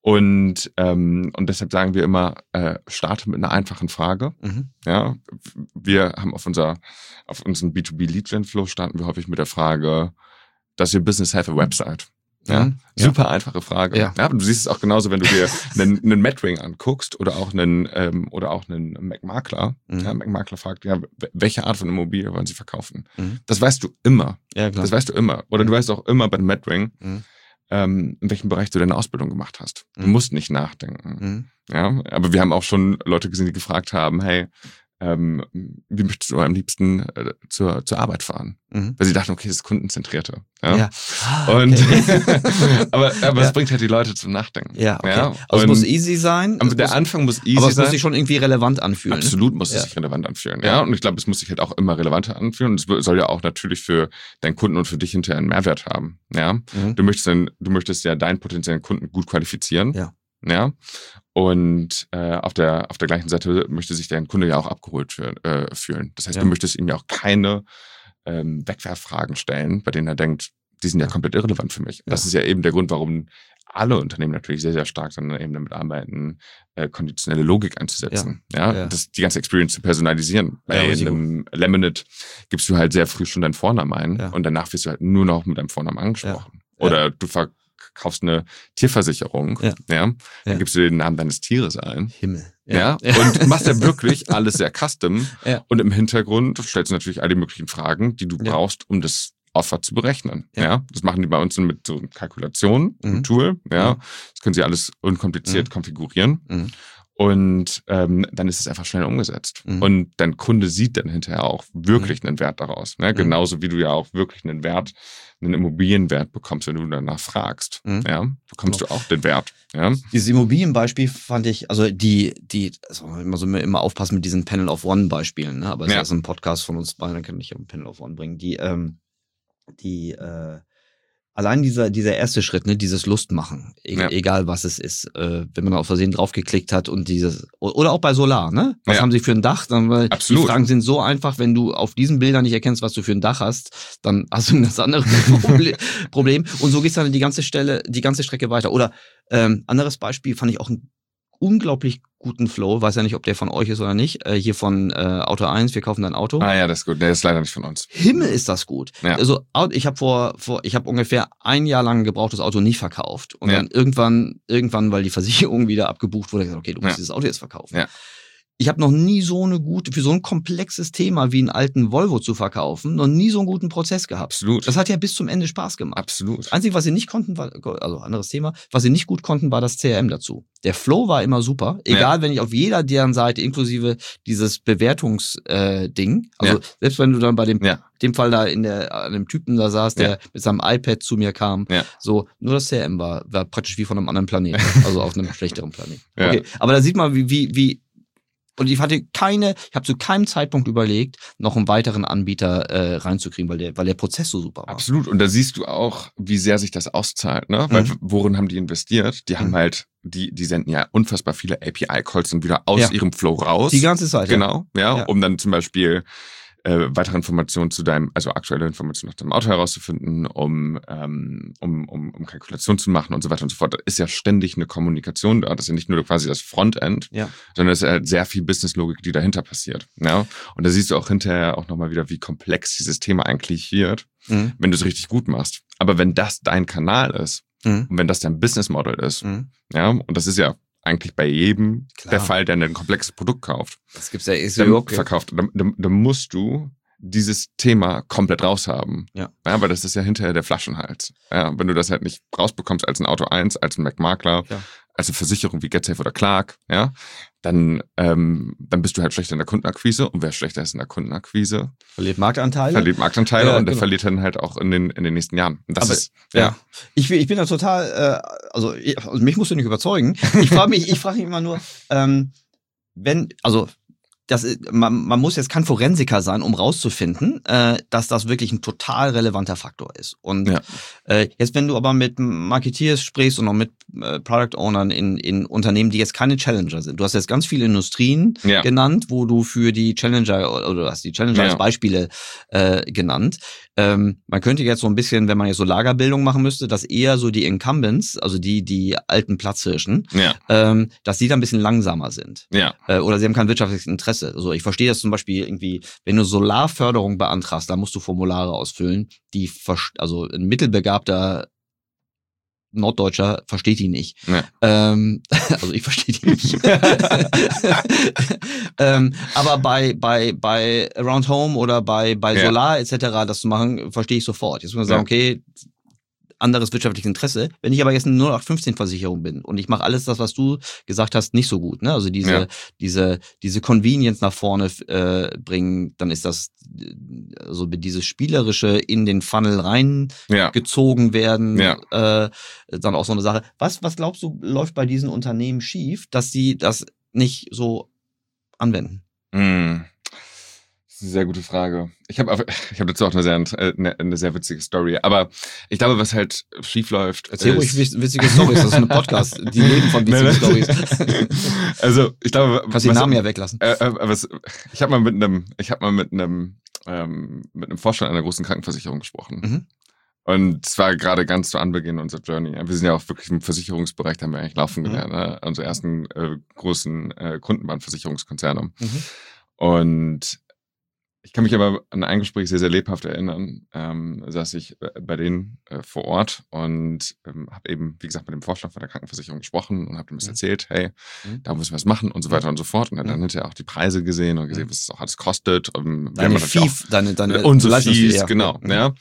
Und, ähm, und deshalb sagen wir immer, äh, starte mit einer einfachen Frage. Mhm. Ja, wir haben auf unser, auf unseren B zwei B Lead Gen Flow starten wir häufig mit der Frage, does your business have a website? Ja, mhm. super ja. einfache Frage. Ja. Ja, du siehst es auch genauso, wenn du dir einen, einen Madwing anguckst oder auch einen ähm, oder auch einen Mac-Makler. Mhm. Ja, Mac-Makler fragt, ja, welche Art von Immobilie wollen sie verkaufen? Mhm. Das weißt du immer. Ja, klar. Das weißt du immer. Oder mhm. du weißt auch immer bei einem Madwing, mhm. ähm, in welchem Bereich du deine Ausbildung gemacht hast. Du mhm. musst nicht nachdenken. Mhm. Ja, aber wir haben auch schon Leute gesehen, die gefragt haben, hey, Ähm, wie möchtest du am liebsten äh, zur, zur Arbeit fahren? Mhm. Weil sie dachten, okay, das ist kundenzentrierter. Ja. ja. Und okay. aber aber ja. es bringt halt die Leute zum Nachdenken. Ja, okay. Ja? Also es muss easy sein. Aber der muss, Anfang muss easy sein. Aber es sein. muss sich schon irgendwie relevant anfühlen. Absolut muss ja. es sich relevant anfühlen. Ja. ja. Und ich glaube, es muss sich halt auch immer relevanter anfühlen. Und es soll ja auch natürlich für deinen Kunden und für dich hinterher einen Mehrwert haben. Ja. Mhm. Du möchtest dann, du möchtest ja deinen potenziellen Kunden gut qualifizieren. Ja. Ja. Und äh, auf der auf der gleichen Seite möchte sich dein Kunde ja auch abgeholt für, äh, fühlen. Das heißt, ja. du möchtest ihm ja auch keine ähm, Wegwerffragen stellen, bei denen er denkt, die sind ja, ja komplett irrelevant für mich. Ja. Das ist ja eben der Grund, warum alle Unternehmen natürlich sehr, sehr stark dann eben damit arbeiten, äh, konditionelle Logik einzusetzen. Ja, ja, ja. Das, die ganze Experience zu personalisieren. Bei ja, einem Laminate gibst du halt sehr früh schon deinen Vornamen ein ja. und danach wirst du halt nur noch mit deinem Vornamen angesprochen. Ja. Oder ja. du ver kaufst eine Tierversicherung, ja. ja, dann ja. gibst du den Namen deines Tieres ein. Himmel. Ja. ja. Und machst ja wirklich alles sehr custom. Ja. Und im Hintergrund stellst du natürlich all die möglichen Fragen, die du ja. brauchst, um das Offer zu berechnen. Ja. ja. Das machen die bei uns mit so Kalkulationen, mhm. einem Tool. Ja. Mhm. Das können sie alles unkompliziert mhm. konfigurieren. Mhm. Und ähm, dann ist es einfach schnell umgesetzt. Mhm. Und dein Kunde sieht dann hinterher auch wirklich mhm. einen Wert daraus. Ne? Genauso wie du ja auch wirklich einen Wert, einen Immobilienwert bekommst, wenn du danach fragst. Mhm. Ja? Bekommst genau. du auch den Wert. Ja? Dieses Immobilienbeispiel fand ich, also die, die, also immer so immer aufpassen mit diesen Panel of One Beispielen, ne? Aber es ja. ist ja so ein Podcast von uns beiden, dann kann ich ja ein Panel of One bringen. Die, ähm, die, äh, Allein dieser dieser erste Schritt, ne, dieses Lustmachen, e- ja. egal was es ist, äh, wenn man auf Versehen draufgeklickt hat und dieses, oder auch bei Solar, ne? Was ja. haben sie für ein Dach? Dann, weil Absolut. Die Fragen sind so einfach, wenn du auf diesen Bildern nicht erkennst, was du für ein Dach hast, dann hast du ein ganz anderes Problem. Und so geht's dann die ganze Stelle, die ganze Strecke weiter. Oder ähm, anderes Beispiel fand ich auch ein unglaublich guten Flow, weiß ja nicht, ob der von euch ist oder nicht, äh, hier von äh, Auto eins, wir kaufen dein Auto. Ah ja, das ist gut, der ist leider nicht von uns. Himmel ist das gut. Ja. Also ich habe vor, vor, ich habe ungefähr ein Jahr lang ein gebrauchtes Auto nicht verkauft und ja. dann irgendwann, irgendwann, weil die Versicherung wieder abgebucht wurde, gesagt, okay, du musst ja. dieses Auto jetzt verkaufen. Ja. ich habe noch nie so eine gute, für so ein komplexes Thema wie einen alten Volvo zu verkaufen, noch nie so einen guten Prozess gehabt. Absolut. Das hat ja bis zum Ende Spaß gemacht. Absolut. Das Einzige, was sie nicht konnten, war, also anderes Thema, was sie nicht gut konnten, war das C R M dazu. Der Flow war immer super, egal, ja. wenn ich auf jeder deren Seite, inklusive dieses Bewertungsding, äh, also ja. selbst wenn du dann bei dem, ja. dem Fall da in der, an dem Typen da saß, der ja. mit seinem iPad zu mir kam, ja. so, nur das C R M war, war praktisch wie von einem anderen Planeten, also auf einem schlechteren Planeten. Ja. Okay, aber da sieht man, wie, wie, wie, und ich hatte keine, ich habe zu keinem Zeitpunkt überlegt, noch einen weiteren Anbieter äh, reinzukriegen, weil der, weil der Prozess so super war. Absolut. Und da siehst du auch, wie sehr sich das auszahlt, ne? Weil mhm. worin haben die investiert? Die haben mhm. halt, die, die senden ja unfassbar viele A P I-Calls und wieder aus ja. ihrem Flow raus. Die ganze Zeit. Genau, ja, ja. Um dann zum Beispiel Äh, weitere Informationen zu deinem, also aktuelle Informationen nach deinem Auto herauszufinden, um, ähm, um, um, um Kalkulation zu machen und so weiter und so fort. Da ist ja ständig eine Kommunikation da. Das ist ja nicht nur quasi das Frontend, ja. sondern es ist halt sehr viel Businesslogik, die dahinter passiert. Ja? Und da siehst du auch hinterher auch nochmal wieder, wie komplex dieses Thema eigentlich wird, mhm. wenn du es richtig gut machst. Aber wenn das dein Kanal ist mhm. und wenn das dein Businessmodel ist, mhm. ja, und das ist ja eigentlich bei jedem Klar. der Fall, der ein komplexes Produkt kauft. Das gibt's ja eh so okay. verkauft. Dann, dann, dann musst du dieses Thema komplett raushaben. Ja. ja. Weil das ist ja hinterher der Flaschenhals. Ja, wenn du das halt nicht rausbekommst als ein Auto eins, als ein Mac-Makler, ja. als eine Versicherung wie GetSafe oder Clark, ja, dann, ähm, dann bist du halt schlechter in der Kundenakquise. Und wer schlechter ist in der Kundenakquise, verliert Marktanteile. Verliert Marktanteile ja, und der genau. verliert dann halt auch in den, in den nächsten Jahren. Und das Aber, ist, ja. ja. Ich, ich bin da total, äh, also, ich, also mich musst du nicht überzeugen. Ich frage mich, ich frage mich immer nur, ähm, wenn, also, Das, man, man muss jetzt kein Forensiker sein, um rauszufinden, äh, dass das wirklich ein total relevanter Faktor ist. Und ja. äh, jetzt, wenn du aber mit Marketeers sprichst und auch mit äh, Product Ownern in, in Unternehmen, die jetzt keine Challenger sind. Du hast jetzt ganz viele Industrien ja. genannt, wo du für die Challenger, oder du hast die Challenger ja. als Beispiele äh, genannt. Ähm, man könnte jetzt so ein bisschen, wenn man jetzt so Lagerbildung machen müsste, dass eher so die Incumbents, also die die alten Platzhirschen, ja. ähm, dass die da ein bisschen langsamer sind. Ja. Äh, oder sie haben kein wirtschaftliches Interesse. Also ich verstehe das zum Beispiel irgendwie, wenn du Solarförderung beantragst, da musst du Formulare ausfüllen, die, also ein mittelbegabter Norddeutscher versteht die nicht. Ja. Ähm, also ich verstehe die nicht. ähm, aber bei bei bei Around Home oder bei bei ja. Solar et cetera das zu machen, verstehe ich sofort. Jetzt muss man sagen, ja. okay, anderes wirtschaftliches Interesse. Wenn ich aber jetzt eine null acht fünfzehn Versicherung bin und ich mache alles das, was du gesagt hast, nicht so gut, ne? Also diese ja. diese diese Convenience nach vorne äh, bringen, dann ist das also dieses spielerische in den Funnel reingezogen ja. werden, ja. äh, dann auch so eine Sache. Was was glaubst du läuft bei diesen Unternehmen schief, dass sie das nicht so anwenden? Mm. Das ist eine sehr gute Frage. Ich habe ich hab dazu auch eine sehr, eine, eine sehr witzige Story. Aber ich glaube, was halt schief läuft. Erzähl ruhig witzige Storys. Das ist ein Podcast. Die leben von witzigen Storys. Also ich glaube, kannst den Namen ja weglassen. Äh, äh, was, ich habe mal mit einem, ich habe mal mit einem, ähm, mit einem Vorstand einer großen Krankenversicherung gesprochen. Mhm. Und es war gerade ganz zu Anbeginn unserer Journey. Wir sind ja auch wirklich im Versicherungsbereich, da haben wir eigentlich laufen gelernt. Mhm. Ne? Unsere ersten äh, großen äh, Kunden waren Versicherungskonzerne. Mhm. Und ich kann mich aber an ein Gespräch sehr, sehr lebhaft erinnern. Ähm, saß ich bei denen äh, vor Ort und ähm, habe eben, wie gesagt, mit dem Vorstand von der Krankenversicherung gesprochen und habe ihm das mhm. erzählt, hey, mhm. da müssen wir was machen und so weiter und so fort. Und hat dann mhm. hinterher auch die Preise gesehen und gesehen, was es auch alles kostet. Und deine Fief, deine, deine unsere Fees, ja. genau. Mhm. Ja.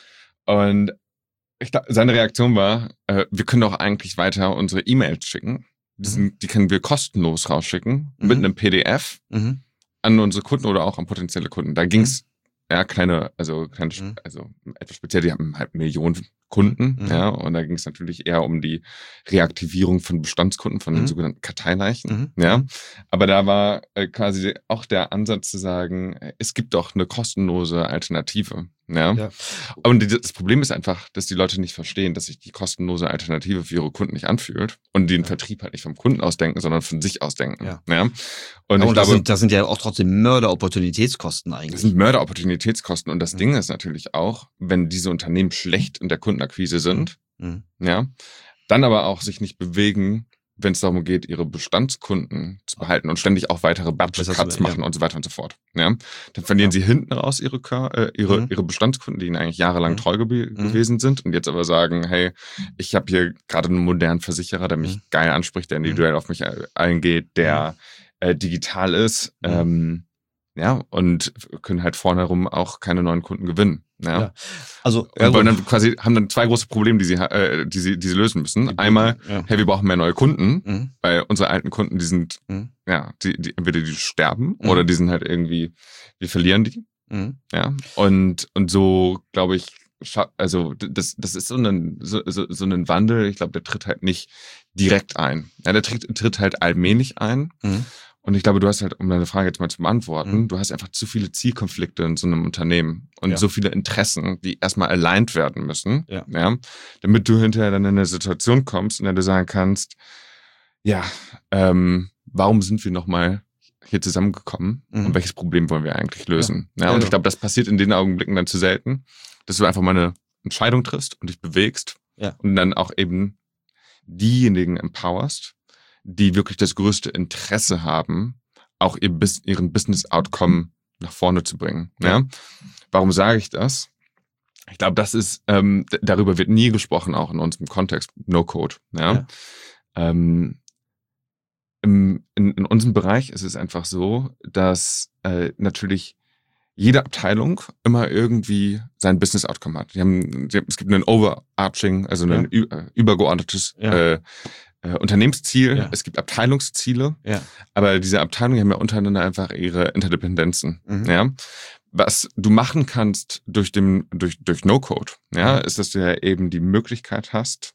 Und ich, seine Reaktion war, äh, wir können doch eigentlich weiter unsere E-Mails schicken. Die, sind, mhm. die können wir kostenlos rausschicken mhm. mit einem P D F. Mhm. an unsere Kunden oder auch an potenzielle Kunden. Da ging's mhm. ja kleine, also kleine, mhm. also etwas speziell, die haben halt Millionen Kunden, mhm. ja, und da ging es natürlich eher um die Reaktivierung von Bestandskunden, von mhm. den sogenannten Karteileichen, mhm. ja. Aber da war äh, quasi auch der Ansatz zu sagen, es gibt doch eine kostenlose Alternative, ja. ja. Und die, das Problem ist einfach, dass die Leute nicht verstehen, dass sich die kostenlose Alternative für ihre Kunden nicht anfühlt und die den ja. Vertrieb halt nicht vom Kunden aus denken, sondern von sich aus denken, ja. ja. Und, ja, und ich das, glaube, sind, das sind ja auch trotzdem Mörder-Opportunitätskosten eigentlich. Das sind Mörder-Opportunitätskosten und das mhm. Ding ist natürlich auch, wenn diese Unternehmen schlecht in der Kundenakquise sind, mhm. ja, dann aber auch sich nicht bewegen, wenn es darum geht, ihre Bestandskunden zu behalten und ständig auch weitere Budget-Cuts machen ja. und so weiter und so fort. Ja, dann verlieren ja. sie hinten raus ihre äh, ihre, mhm. ihre Bestandskunden, die ihnen eigentlich jahrelang mhm. treu ge- mhm. gewesen sind und jetzt aber sagen, hey, ich habe hier gerade einen modernen Versicherer, der mich mhm. geil anspricht, der individuell mhm. auf mich eingeht, der äh, digital ist, Mhm. ähm, ja, und können halt vorne herum auch keine neuen Kunden gewinnen. Ja. Ja. Also, Und ja, wollen gut. dann quasi, haben dann zwei große Probleme, die sie, äh, die sie, die sie lösen müssen. Einmal, Ja. hey, wir brauchen mehr neue Kunden, Mhm. weil unsere alten Kunden, die sind, Mhm. ja, die, die, entweder die sterben Mhm. oder die sind halt irgendwie, wir verlieren die. Mhm. Ja. Und, und so, glaube ich, scha- also das, das ist so ein, so, so, so ein Wandel, ich glaube, der tritt halt nicht direkt ein. Ja, der tritt, tritt halt allmählich ein. Mhm. Und ich glaube, du hast halt, um deine Frage jetzt mal zu beantworten, Mhm. du hast einfach zu viele Zielkonflikte in so einem Unternehmen und Ja. so viele Interessen, die erstmal aligned werden müssen, Ja. ja, damit du hinterher dann in eine Situation kommst, in der du sagen kannst, ja, ähm, warum sind wir nochmal hier zusammengekommen Mhm. und welches Problem wollen wir eigentlich lösen? Ja, Ja, und ja. ich glaube, das passiert in den Augenblicken dann zu selten, dass du einfach mal eine Entscheidung triffst und dich bewegst Ja. und dann auch eben diejenigen empowerst, die wirklich das größte Interesse haben, auch ihr, Bus- ihren Business-Outcome nach vorne zu bringen. Ja. Ja. Warum sage ich das? Ich glaube, das ist, ähm, d- darüber wird nie gesprochen, auch in unserem Kontext No-Code. Ja. Ja. Ähm, im, in, in unserem Bereich ist es einfach so, dass äh, natürlich jede Abteilung immer irgendwie sein Business Outcome hat. Die haben, die haben, es gibt einen overarching, also ein Ja. ü- äh, übergeordnetes Ja. äh, äh, Unternehmensziel. Ja. Es gibt Abteilungsziele, Ja. aber diese Abteilungen haben ja untereinander einfach ihre Interdependenzen. Mhm. Ja. Was du machen kannst durch den, durch, durch No-Code, ja, Mhm. ist, dass du ja eben die Möglichkeit hast,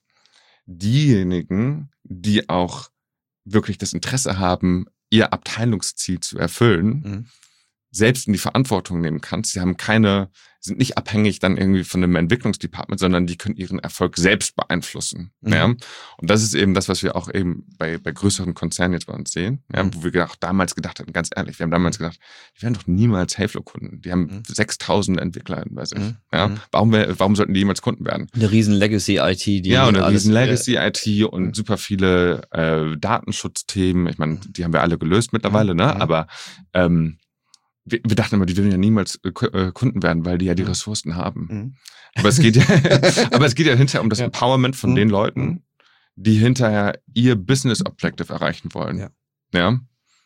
diejenigen, die auch wirklich das Interesse haben, ihr Abteilungsziel zu erfüllen, Mhm. selbst in die Verantwortung nehmen kannst. Sie haben keine, sind nicht abhängig dann irgendwie von einem Entwicklungsdepartment, sondern die können ihren Erfolg selbst beeinflussen. Mhm. Ja? Und das ist eben das, was wir auch eben bei, bei größeren Konzernen jetzt bei uns sehen, ja? Mhm. Wo wir auch damals gedacht hatten, ganz ehrlich, wir haben damals gedacht, die werden doch niemals Haflo-Kunden. Die haben Mhm. sechstausend Entwickler bei sich. Mhm. Ja? Mhm. Warum, wär, warum sollten die jemals Kunden werden? Eine riesen Legacy-I T, die Ja, und eine alles, riesen Legacy-I T und Mhm. super viele äh, Datenschutzthemen. Ich meine, die haben wir alle gelöst mittlerweile, Mhm. ne? Mhm. Aber ähm, wir, wir dachten immer, die würden ja niemals äh, Ku- äh, Kunden werden, weil die ja die Mhm. Ressourcen haben. Mhm. Aber es geht ja, aber es geht ja hinterher um das Ja. Empowerment von Mhm. den Leuten, Mhm. die hinterher ihr Business Objective erreichen wollen. Ja. Ja.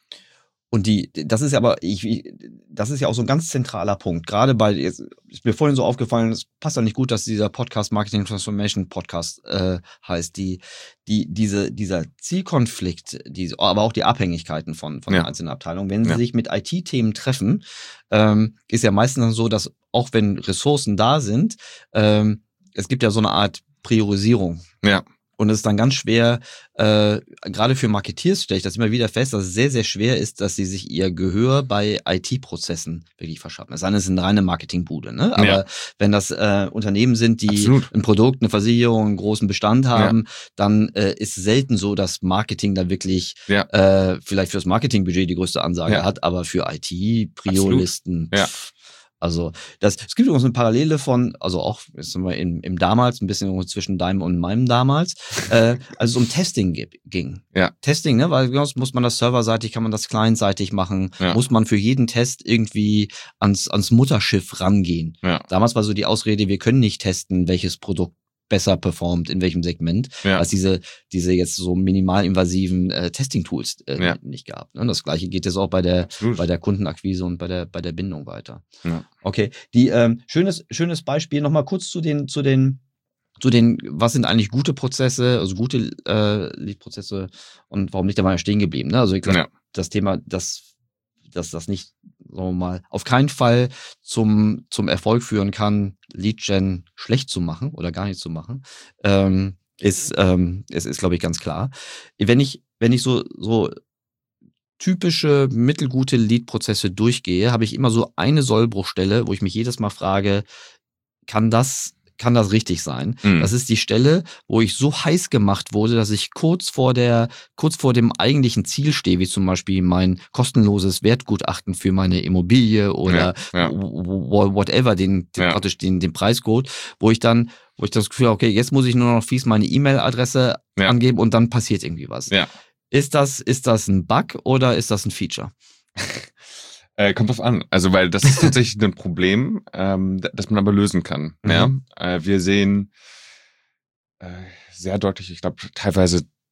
Und die, das ist ja aber, ich, ich, das ist ja auch so ein ganz zentraler Punkt. Gerade bei, jetzt ist mir vorhin so aufgefallen, es passt ja nicht gut, dass dieser Podcast Marketing Transformation Podcast äh, heißt. Die, die, diese, dieser Zielkonflikt, die, aber auch die Abhängigkeiten von, von Ja. den einzelnen Abteilungen, wenn sie Ja. sich mit I T-Themen treffen, ähm, ist ja meistens dann so, dass auch wenn Ressourcen da sind, ähm, es gibt ja so eine Art Priorisierung. Ja. Und es ist dann ganz schwer, äh, gerade für Marketeers stelle ich das immer wieder fest, dass es sehr, sehr schwer ist, dass sie sich ihr Gehör bei I T-Prozessen wirklich verschaffen. Es sei denn, es ist eine reine Marketingbude, ne? Aber Ja. wenn das äh, Unternehmen sind, die Absolut. ein Produkt, eine Versicherung, einen großen Bestand haben, dann äh, ist selten so, dass Marketing da wirklich Ja. äh, vielleicht fürs Marketingbudget die größte Ansage Ja. hat, aber für I T, Priolisten, Ja. pff, also das, es gibt übrigens eine Parallele von, also auch jetzt sind wir im, im damals, ein bisschen zwischen deinem und meinem damals, äh, als es um Testing ge- ging. Ja. Testing, ne, weil sonst muss man das serverseitig, kann man das clientseitig machen, Ja. muss man für jeden Test irgendwie ans, ans Mutterschiff rangehen. Ja. Damals war so die Ausrede, wir können nicht testen, welches Produkt besser performt, in welchem Segment, Ja. als diese diese jetzt so minimalinvasiven äh, Testing-Tools äh, Ja. nicht gab. Ne? Das gleiche geht jetzt auch bei der Absolut. bei der Kundenakquise und bei der bei der Bindung weiter. Ja. Okay, die ähm, schönes schönes Beispiel nochmal kurz zu den zu den zu den was sind eigentlich gute Prozesse, also gute äh, Lead-Prozesse und warum nicht, da war ja stehen geblieben. Ne? Also ich glaube, Ja. das Thema, dass dass das nicht, sagen wir mal, auf keinen Fall zum zum Erfolg führen kann, Lead-Gen schlecht zu machen oder gar nicht zu machen, ähm, ist ähm, es ist glaube ich ganz klar. Wenn ich wenn ich so so typische mittelgute Lead-Prozesse durchgehe, habe ich immer so eine Sollbruchstelle, wo ich mich jedes Mal frage, kann das, kann das richtig sein? Mhm. Das ist die Stelle, wo ich so heiß gemacht wurde, dass ich kurz vor der, kurz vor dem eigentlichen Ziel stehe, wie zum Beispiel mein kostenloses Wertgutachten für meine Immobilie oder Ja, ja. w- whatever, den, den Ja. praktisch den, den Preiscode, wo ich dann, wo ich das Gefühl habe, okay, jetzt muss ich nur noch fies meine E-Mail-Adresse Ja. angeben und dann passiert irgendwie was. Ja. Ist das, ist das ein Bug oder ist das ein Feature? Äh, kommt drauf an. Also, weil das ist tatsächlich ein Problem, ähm, d- das man aber lösen kann. Mhm. Ja? Äh, wir sehen äh, sehr deutlich, ich glaube, teilweise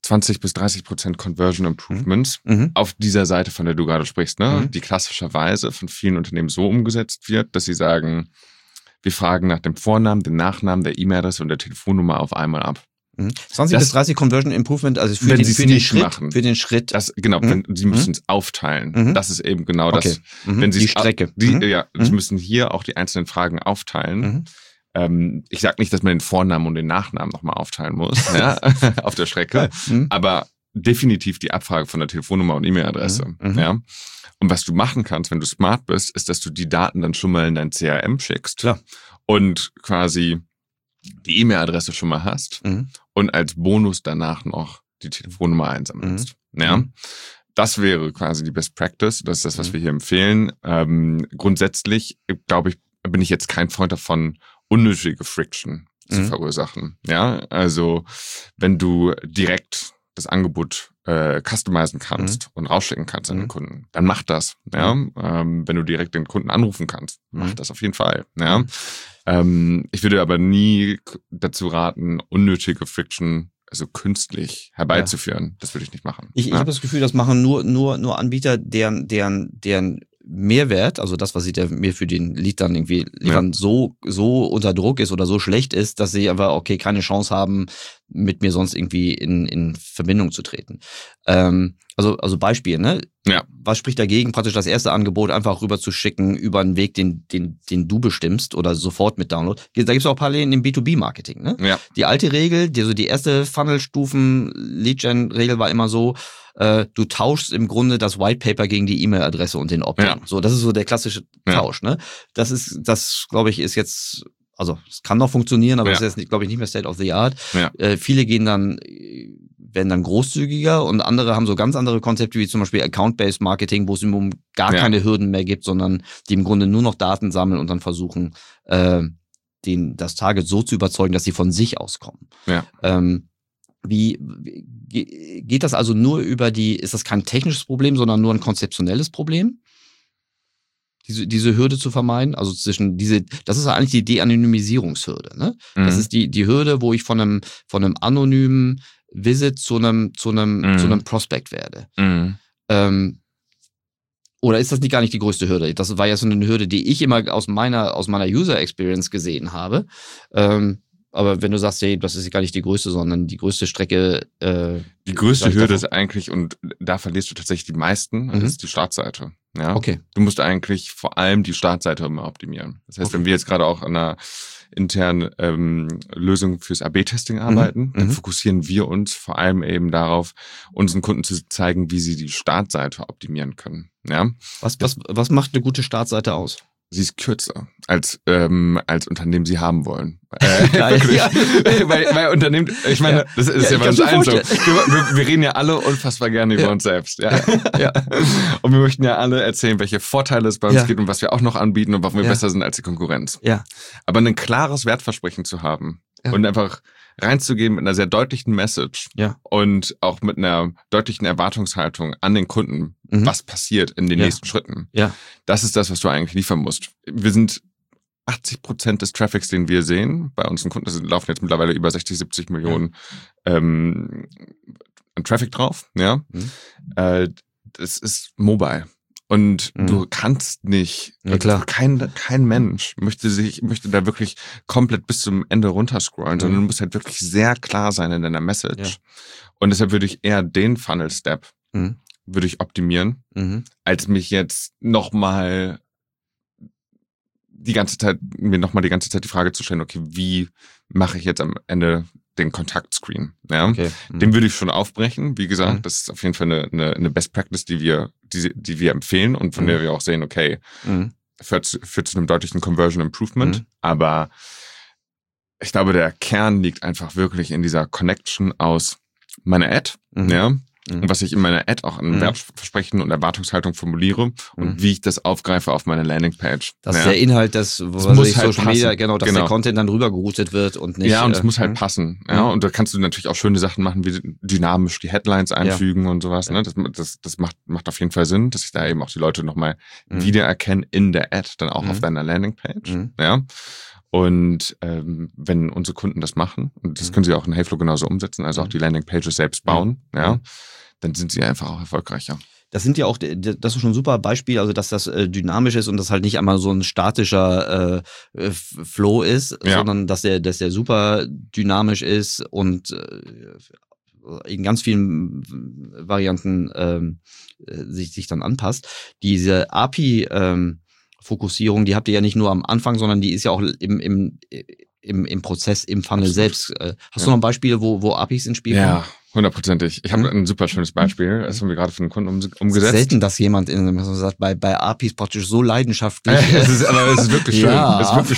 zwanzig bis dreißig Prozent Conversion Improvements Mhm. auf dieser Seite, von der du gerade sprichst, ne? Mhm. Die klassischerweise von vielen Unternehmen so umgesetzt wird, dass sie sagen, wir fragen nach dem Vornamen, dem Nachnamen, der E-Mail-Adresse und der Telefonnummer auf einmal ab. Mhm. zwanzig Das- bis dreißig Conversion Improvement, also für Wenn den, sie es für den nicht Schritt, machen. für den Schritt. Das, genau, Mhm. wenn, sie müssen es aufteilen. Mhm. Das ist eben genau Okay. das. Mhm. Wenn sie Die es- Strecke. Die, Mhm. Ja, Mhm. sie müssen hier auch die einzelnen Fragen aufteilen. Mhm. Ähm, ich sage nicht, dass man den Vornamen und den Nachnamen nochmal aufteilen muss, ja, auf der Strecke, Mhm. aber definitiv die Abfrage von der Telefonnummer und E-Mail-Adresse. Mhm. Mhm. Ja. Und was du machen kannst, wenn du smart bist, ist, dass du die Daten dann schon mal in dein C R M schickst Klar. und quasi die E-Mail-Adresse schon mal hast Mhm. und als Bonus danach noch die Telefonnummer einsammelst. Ja. Mhm. Das wäre quasi die Best Practice. Das ist das, was Mhm. wir hier empfehlen. Ähm, grundsätzlich, glaube ich, bin ich jetzt kein Freund davon, unnötige Friction zu Mhm. verursachen. Ja, also wenn du direkt das Angebot äh, customizen kannst und rausschicken kannst an den Mhm. Kunden, dann mach das. Ja, ähm, wenn du direkt den Kunden anrufen kannst, mach Mhm. das auf jeden Fall. Ja, Mhm. ähm, ich würde aber nie k- dazu raten, unnötige Friction, also künstlich herbeizuführen. Das würde ich nicht machen. Ich, ich ja? habe das Gefühl, das machen nur, nur, nur Anbieter, deren, deren, deren Mehrwert, also das, was sie der, mir für den Lead dann irgendwie liefern, so, so unter Druck ist oder so schlecht ist, dass sie einfach, okay, keine Chance haben, mit mir sonst irgendwie in, in Verbindung zu treten. Ähm, also, also Beispiel, ne? Ja. Was spricht dagegen, praktisch das erste Angebot einfach rüber zu schicken über einen Weg, den, den, den du bestimmst oder sofort mit Download? Da gibt es auch Parallelen im B zwei B-Marketing, ne? Ja. Die alte Regel, die, also die erste Funnelstufen-Lead-Gen-Regel war immer so, äh, du tauschst im Grunde das White Paper gegen die E-Mail-Adresse und den Opt-in. Ja. So, das ist so der klassische Ja. Tausch, ne? Das ist, das glaube ich, ist jetzt, also es kann noch funktionieren, aber Ja. es ist jetzt, glaube ich, nicht mehr State of the Art. Ja. Äh, viele gehen dann, äh, werden dann großzügiger und andere haben so ganz andere Konzepte wie zum Beispiel Account-Based Marketing, wo es im Moment gar Ja. keine Hürden mehr gibt, sondern die im Grunde nur noch Daten sammeln und dann versuchen, äh, den, das Target so zu überzeugen, dass sie von sich auskommen. Ja. Ähm, wie, wie ge- geht das also nur über die, ist das kein technisches Problem, sondern nur ein konzeptionelles Problem? Diese, diese Hürde zu vermeiden? Also zwischen diese, das ist ja eigentlich die De-Anonymisierungshürde, ne? Das Mhm. ist die, die Hürde, wo ich von einem, von einem anonymen Visit zu einem, zu einem, Mhm. zu einem Prospect werde. Mhm. Ähm, oder ist das nicht gar nicht die größte Hürde? Das war ja so eine Hürde, die ich immer aus meiner, aus meiner User Experience gesehen habe. Ähm, aber wenn du sagst, hey, das ist gar nicht die größte, sondern die größte Strecke. Äh, Die größte Sag ich Hürde davon. ist eigentlich, und da verlierst du tatsächlich die meisten, Mhm. das ist die Startseite. Ja? okay. Du musst eigentlich vor allem die Startseite immer optimieren. Das heißt, Okay. wenn wir jetzt gerade auch an einer internen ähm, Lösung fürs A B-Testing arbeiten, dann Mhm. fokussieren wir uns vor allem eben darauf, unseren Kunden zu zeigen, wie sie die Startseite optimieren können. Ja? Was, was, was macht eine gute Startseite aus? Sie ist kürzer als ähm, als Unternehmen sie haben wollen. Äh, Geil. wirklich. Ja. weil, weil Unternehmen, ich meine, Ja. das ist Ja, ja, ich bei uns kann's mir allen so. Wir, vorstellen. wir, wir reden ja alle unfassbar gerne über Ja. uns selbst. Ja. Ja. Und wir möchten ja alle erzählen, welche Vorteile es bei uns Ja. gibt und was wir auch noch anbieten und warum wir Ja. besser sind als die Konkurrenz. Ja. Aber ein klares Wertversprechen zu haben Ja. und einfach reinzugehen mit einer sehr deutlichen Message Ja. und auch mit einer deutlichen Erwartungshaltung an den Kunden, Mhm. was passiert in den Ja. nächsten Schritten. Ja. Das ist das, was du eigentlich liefern musst. Wir sind achtzig Prozent des Traffics, den wir sehen, bei unseren Kunden, es laufen jetzt mittlerweile über sechzig, siebzig Millionen ähm, an Traffic drauf, ja. Mhm. Äh, das ist mobile. Und Mhm. du kannst nicht, Ja, klar. kein, kein Mensch möchte sich, möchte da wirklich komplett bis zum Ende runterscrollen, Mhm. sondern du musst halt wirklich sehr klar sein in deiner Message. Ja. Und deshalb würde ich eher den Funnel-Step Mhm. würde ich optimieren, Mhm. als mich jetzt nochmal die ganze Zeit, mir nochmal die ganze Zeit die Frage zu stellen, okay, wie mache ich jetzt am Ende den Kontaktscreen? Ja? Okay. Mhm. Den würde ich schon aufbrechen. Wie gesagt, Mhm. das ist auf jeden Fall eine, eine, eine Best Practice, die wir, die, die wir empfehlen und von Mhm. der wir auch sehen, okay, Mhm. führt, zu- führt zu einem deutlichen Conversion Improvement. Mhm. Aber ich glaube, der Kern liegt einfach wirklich in dieser Connection aus meiner Ad, Mhm. ja, Mhm. und was ich in meiner Ad auch an Mhm. Wertversprechen und Erwartungshaltung formuliere und Mhm. wie ich das aufgreife auf meine Landingpage. Das ja. ist der Inhalt des, was muss weiß ich, halt Social Media, passen. genau, dass Genau. der Content dann rübergeroutet wird und nicht. Ja, und es äh, muss halt mhm. passen. Ja, Mhm. und da kannst du natürlich auch schöne Sachen machen, wie dynamisch die Headlines einfügen und sowas. Ja. Ne? Das, das, das macht, macht auf jeden Fall Sinn, dass sich da eben auch die Leute nochmal Mhm. wiedererkennen in der Ad, dann auch Mhm. auf deiner Landingpage. Mhm. Ja. Und ähm, wenn unsere Kunden das machen, und das können sie auch in Heyflow genauso umsetzen, also auch die Landingpages selbst bauen, ja, ja dann sind sie einfach auch erfolgreicher. Das sind ja auch, das ist schon ein super Beispiel, also dass das äh, dynamisch ist und das halt nicht einmal so ein statischer äh, Flow ist, ja. sondern dass der, dass der super dynamisch ist und äh, in ganz vielen Varianten ähm, sich, sich dann anpasst. Diese A P I ähm, Fokussierung, die habt ihr ja nicht nur am Anfang, sondern die ist ja auch im, im, im, im Prozess, im Funnel Absolut. selbst. Hast ja. du noch ein Beispiel, wo, wo A P Is ins Spiel kommen? Ja, hundertprozentig. Ich habe hm. ein super schönes Beispiel. Das haben wir gerade für einen Kunden um, umgesetzt. Selten, dass jemand in, sagt, bei, bei A P Is praktisch so leidenschaftlich. es ist, aber es ist wirklich schön. Ja, es ist wirklich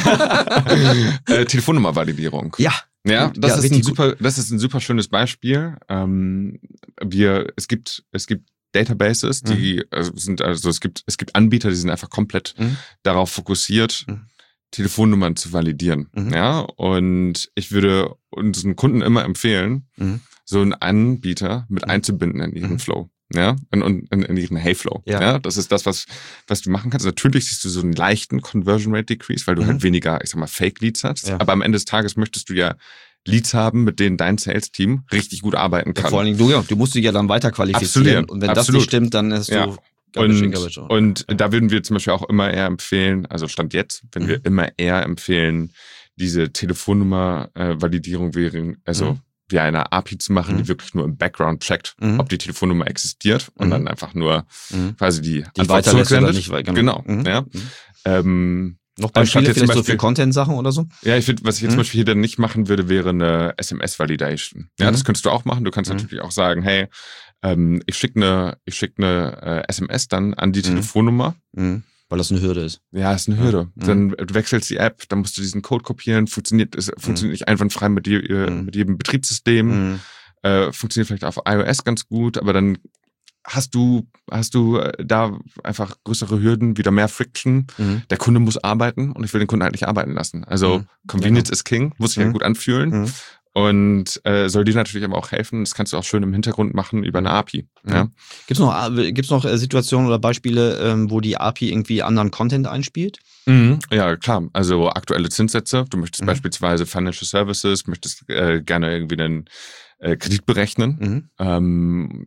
schön. äh, Telefonnummervalidierung. Ja. Ja, das ja, ist ein super, das ist ein super schönes Beispiel. Ähm, wir, es gibt, es gibt Databases, die mhm. also sind, also es gibt, es gibt Anbieter, die sind einfach komplett mhm. darauf fokussiert, mhm. Telefonnummern zu validieren. Mhm. Ja, und ich würde unseren Kunden immer empfehlen, mhm. so einen Anbieter mit mhm. einzubinden in ihren mhm. Flow. Ja, in, in, in ihren Heyflow. Ja. ja, das ist das, was, was du machen kannst. Natürlich siehst du so einen leichten Conversion Rate Decrease, weil du mhm. halt weniger, ich sag mal, Fake Leads hast. Ja. Aber am Ende des Tages möchtest du ja Leads haben, mit denen dein Sales-Team richtig gut arbeiten kann. Ja, vor allen Dingen, du, ja, du musst dich ja dann weiter qualifizieren. Absolut. Und wenn Absolut. das nicht stimmt, dann ist ja. du Garbage in Garbage. Und, und ja. da würden wir zum Beispiel auch immer eher empfehlen, also Stand jetzt, wenn mhm. wir immer eher empfehlen, diese Telefonnummer-Validierung wäre, also mhm. wie eine A P I zu machen, mhm. die wirklich nur im Background checkt, mhm. ob die Telefonnummer existiert und mhm. dann einfach nur mhm. quasi die, die Antwort zurücksendet. Nicht, genau. genau mhm. ja. Mhm. Ähm, Noch Beispiele vielleicht Beispiel, so für Content-Sachen oder so? Ja, ich finde, was ich jetzt mhm. zum Beispiel hier dann nicht machen würde, wäre eine S M S-Validation. Ja, mhm. das könntest du auch machen. Du kannst mhm. natürlich auch sagen, hey, ähm, ich schicke eine, ich schicke eine äh, S M S dann an die mhm. Telefonnummer. Mhm. Weil das eine Hürde ist. Ja, ist eine Hürde. Mhm. Dann du wechselst die App, dann musst du diesen Code kopieren, funktioniert, es funktioniert mhm. nicht einwandfrei mit, die, mhm. mit jedem Betriebssystem, mhm. äh, funktioniert vielleicht auf iOS ganz gut, aber dann hast du, hast du da einfach größere Hürden, wieder mehr Friction. Mhm. Der Kunde muss arbeiten und ich will den Kunden halt nicht arbeiten lassen. Also mhm. Convenience ja. is King, muss sich mhm. ja gut anfühlen. Mhm. Und äh, soll dir natürlich aber auch helfen. Das kannst du auch schön im Hintergrund machen über eine A P I. Ja. Ja. Gibt's noch, gibt's noch Situationen oder Beispiele, ähm, wo die A P I irgendwie anderen Content einspielt? Mhm. Ja, klar. Also aktuelle Zinssätze. Du möchtest mhm. beispielsweise Financial Services, möchtest äh, gerne irgendwie einen äh, Kredit berechnen mhm. ähm,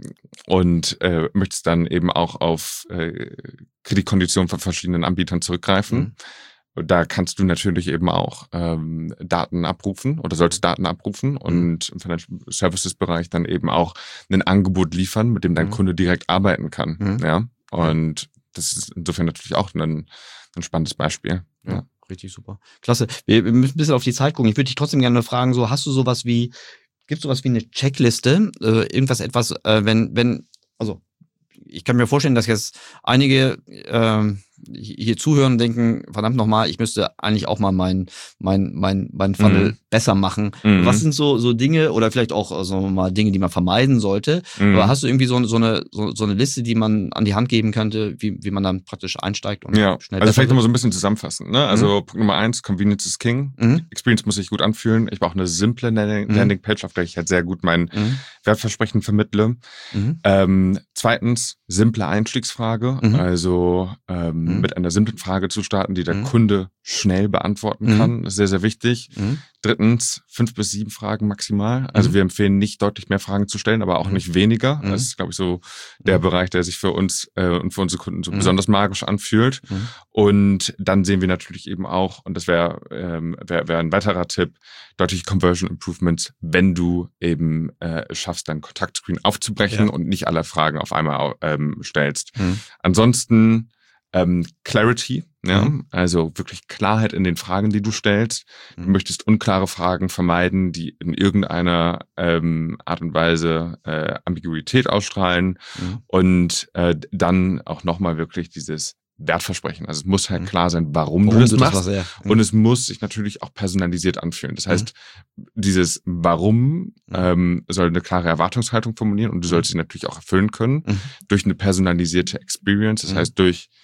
und äh, möchtest dann eben auch auf äh, Kreditkonditionen von verschiedenen Anbietern zurückgreifen. Mhm. Da kannst du natürlich eben auch ähm, Daten abrufen oder sollst Daten abrufen und im Financial Services Bereich dann eben auch ein Angebot liefern, mit dem dein mhm. Kunde direkt arbeiten kann. Mhm. Ja, und das ist insofern natürlich auch ein, ein spannendes Beispiel. Ja, ja, richtig super. Klasse. Wir, wir müssen ein bisschen auf die Zeit gucken. Ich würde dich trotzdem gerne fragen, so hast du sowas wie, gibt es sowas wie eine Checkliste? Äh, irgendwas, etwas, äh, wenn, wenn, also ich kann mir vorstellen, dass jetzt einige äh, hier zuhören und denken, verdammt nochmal, ich müsste eigentlich auch mal mein, mein, mein, mein Funnel mhm. besser machen. Mhm. Was sind so, so Dinge oder vielleicht auch also mal Dinge, die man vermeiden sollte? Mhm. Aber hast du irgendwie so, so, eine, so, so eine Liste, die man an die Hand geben könnte, wie, wie man dann praktisch einsteigt und ja. schnell Also vielleicht nochmal so ein bisschen zusammenfassen. Ne? Also mhm. Punkt Nummer eins, Convenience is King. Mhm. Experience muss sich gut anfühlen. Ich brauche eine simple Landingpage, auf der ich halt sehr gut mein mhm. Wertversprechen vermittle. Mhm. Ähm, zweitens, simple Einstiegsfrage. Mhm. Also ähm, mhm. mit einer simplen Frage zu starten, die der mhm. Kunde schnell beantworten kann. Mhm. Das ist sehr, sehr wichtig. Mhm. Drittens, fünf bis sieben Fragen maximal. Also mhm. wir empfehlen nicht deutlich mehr Fragen zu stellen, aber auch mhm. nicht weniger. Mhm. Das ist, glaube ich, so der mhm. Bereich, der sich für uns äh, und für unsere Kunden so mhm. besonders magisch anfühlt. Mhm. Und dann sehen wir natürlich eben auch, und das wäre ähm, wär, wär ein weiterer Tipp, deutliche Conversion Improvements, wenn du eben äh, schaffst, deinen Kontaktscreen aufzubrechen ja. und nicht alle Fragen auf einmal ähm, stellst. Mhm. Ansonsten Ähm, Clarity, ja, mhm. also wirklich Klarheit in den Fragen, die du stellst. Mhm. Du möchtest unklare Fragen vermeiden, die in irgendeiner ähm, Art und Weise äh, Ambiguität ausstrahlen mhm. und äh, dann auch nochmal wirklich dieses Wertversprechen. Also es muss halt klar sein, warum, warum du das du machst. Das was, ja. mhm. Und es muss sich natürlich auch personalisiert anfühlen. Das heißt, mhm. dieses Warum mhm. ähm, soll eine klare Erwartungshaltung formulieren und du sollst sie natürlich auch erfüllen können mhm. durch eine personalisierte Experience. Das mhm. heißt, durch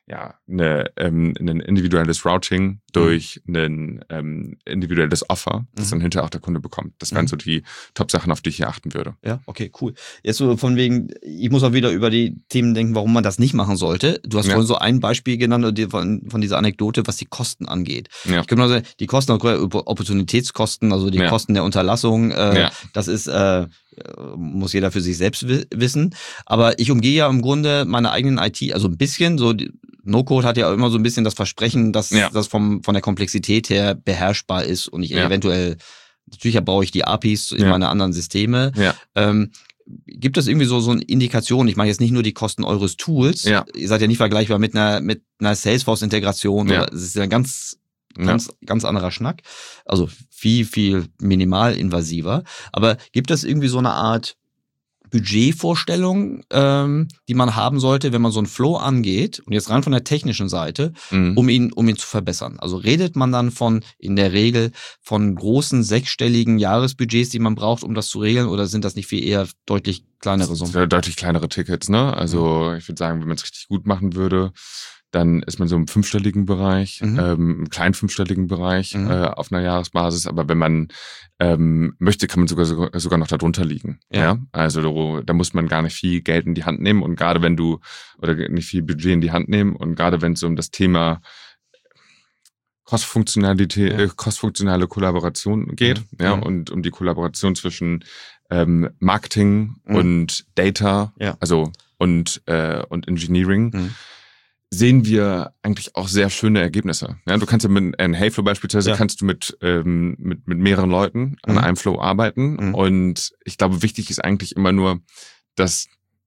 ja, eine, ähm, ein individuelles Routing durch mhm. ein ähm, individuelles Offer, das mhm. dann hinterher auch der Kunde bekommt. Das wären mhm. so die Top-Sachen, auf die ich hier achten würde. Ja, okay, cool. Jetzt so von wegen, ich muss auch wieder über die Themen denken, warum man das nicht machen sollte. Du hast ja. vorhin so ein Beispiel genannt von, von dieser Anekdote, was die Kosten angeht. Ja. Ich kann nur sagen, die Kosten, Opportunitätskosten, also die ja. Kosten der Unterlassung, äh, ja. das ist, äh, muss jeder für sich selbst wissen. Aber ich umgehe ja im Grunde meine eigenen I T, also ein bisschen, so die, No-Code hat ja immer so ein bisschen das Versprechen, dass ja. das vom von der Komplexität her beherrschbar ist und ich ja. eventuell, natürlich brauche ich die A P Is in ja. meine anderen Systeme. Ja. Ähm, gibt es irgendwie so so eine Indikation? Ich meine jetzt nicht nur die Kosten eures Tools. Ja. Ihr seid ja nicht vergleichbar mit einer mit einer Salesforce-Integration. Ja. Oder, es ist ja ganz ganz ja. ganz anderer Schnack. Also viel viel minimalinvasiver. Aber gibt es irgendwie so eine Art Budgetvorstellung, ähm, die man haben sollte, wenn man so einen Flow angeht und jetzt rein von der technischen Seite, mhm. um ihn um ihn zu verbessern. Also redet man dann von in der Regel von großen sechsstelligen Jahresbudgets, die man braucht, um das zu regeln, oder sind das nicht viel eher deutlich kleinere Summen? Deutlich kleinere Tickets, ne? Also ich würde sagen, wenn man es richtig gut machen würde, dann ist man so im fünfstelligen Bereich, mhm. ähm, im kleinen fünfstelligen Bereich mhm. äh, auf einer Jahresbasis. Aber wenn man ähm, möchte, kann man sogar sogar noch darunter liegen. Ja. ja? Also da, da muss man gar nicht viel Geld in die Hand nehmen und gerade wenn du oder nicht viel Budget in die Hand nehmen und gerade wenn es um das Thema Cross-Funktionalität, ja. äh, cross-funktionale Kollaboration geht, mhm. ja, mhm. und um die Kollaboration zwischen ähm, Marketing mhm. und Data, ja. also und äh, und Engineering. Mhm. sehen wir eigentlich auch sehr schöne Ergebnisse. Ja, du kannst ja mit in Heyflow beispielsweise ja. kannst du mit ähm, mit mit mehreren Leuten an mhm. einem Flow arbeiten mhm. und ich glaube, wichtig ist eigentlich immer nur, dass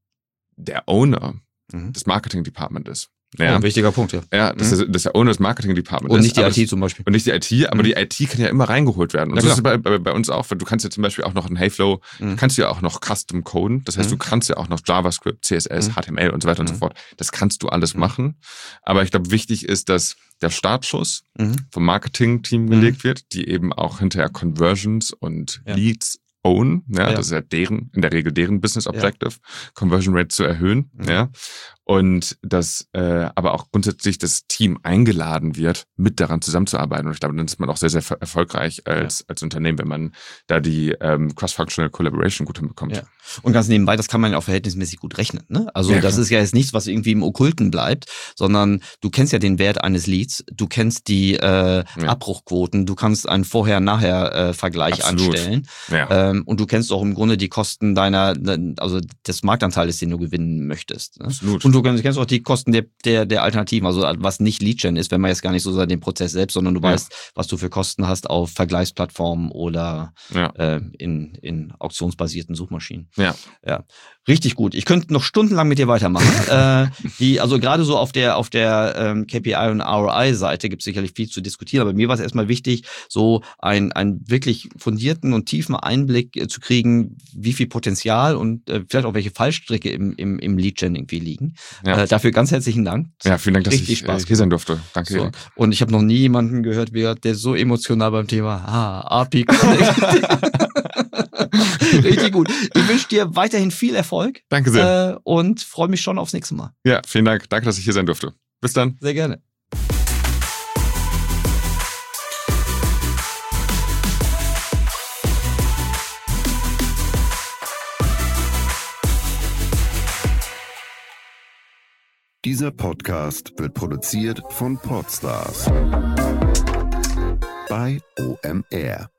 der Owner mhm. des Marketing Department ist. Ja, oh, ein wichtiger Punkt, ja. Ja, dass, mhm. der, dass der Owner des Marketing Department und ist. nicht die I T zum Beispiel. Und nicht die I T, aber mhm. die I T kann ja immer reingeholt werden. Und ja, das ist bei, bei, bei uns auch, weil du kannst ja zum Beispiel auch noch in Heyflow, mhm. kannst du ja auch noch Custom coden. Das heißt, mhm. du kannst ja auch noch JavaScript, C S S, mhm. H T M L und so weiter mhm. und so fort. Das kannst du alles mhm. machen. Aber ich glaube, wichtig ist, dass der Startschuss mhm. vom Marketing-Team gelegt mhm. wird, die eben auch hinterher Conversions und ja. Leads own, ja, ja, das ist ja deren, in der Regel deren Business Objective, ja. Conversion Rate zu erhöhen, mhm. ja, und dass äh, aber auch grundsätzlich das Team eingeladen wird, mit daran zusammenzuarbeiten. Und ich glaube, dann ist man auch sehr, sehr erfolgreich als ja. als Unternehmen, wenn man da die ähm, Cross-Functional Collaboration gut hinbekommt. Ja. Und ganz nebenbei, das kann man ja auch verhältnismäßig gut rechnen, ne? Also ja, das klar. ist ja jetzt nichts, was irgendwie im Okkulten bleibt, sondern du kennst ja den Wert eines Leads, du kennst die äh, ja. Abbruchquoten, du kannst einen Vorher-Nachher-Vergleich anstellen. Ja. Ähm, und du kennst auch im Grunde die Kosten deiner, also des Marktanteils, den du gewinnen möchtest. Ne? Absolut. Und du kennst auch die Kosten der, der, der Alternativen, also was nicht Lead-Gen ist, wenn man jetzt gar nicht so sagt, den Prozess selbst, sondern du ja. weißt, was du für Kosten hast auf Vergleichsplattformen oder ja. äh, in, in auktionsbasierten Suchmaschinen. Ja. Ja. Richtig gut. Ich könnte noch stundenlang mit dir weitermachen. äh, die, also gerade so auf der auf der ähm, K P I und R O I-Seite gibt es sicherlich viel zu diskutieren, aber mir war es erstmal wichtig, so ein, einen wirklich fundierten und tiefen Einblick äh, zu kriegen, wie viel Potenzial und äh, vielleicht auch welche Fallstricke im, im, im Lead-Gen irgendwie liegen. Ja. Äh, dafür ganz herzlichen Dank. Ja, vielen Dank, dass Richtig ich Spaß hier sein durfte. Danke. So. Und ich habe noch nie jemanden gehört, der so emotional beim Thema ah, A P I Richtig gut. Ich wünsche dir weiterhin viel Erfolg. Danke sehr. Äh, und freue mich schon aufs nächste Mal. Ja, vielen Dank. Danke, dass ich hier sein durfte. Bis dann. Sehr gerne. Dieser Podcast wird produziert von Podstars bei O M R.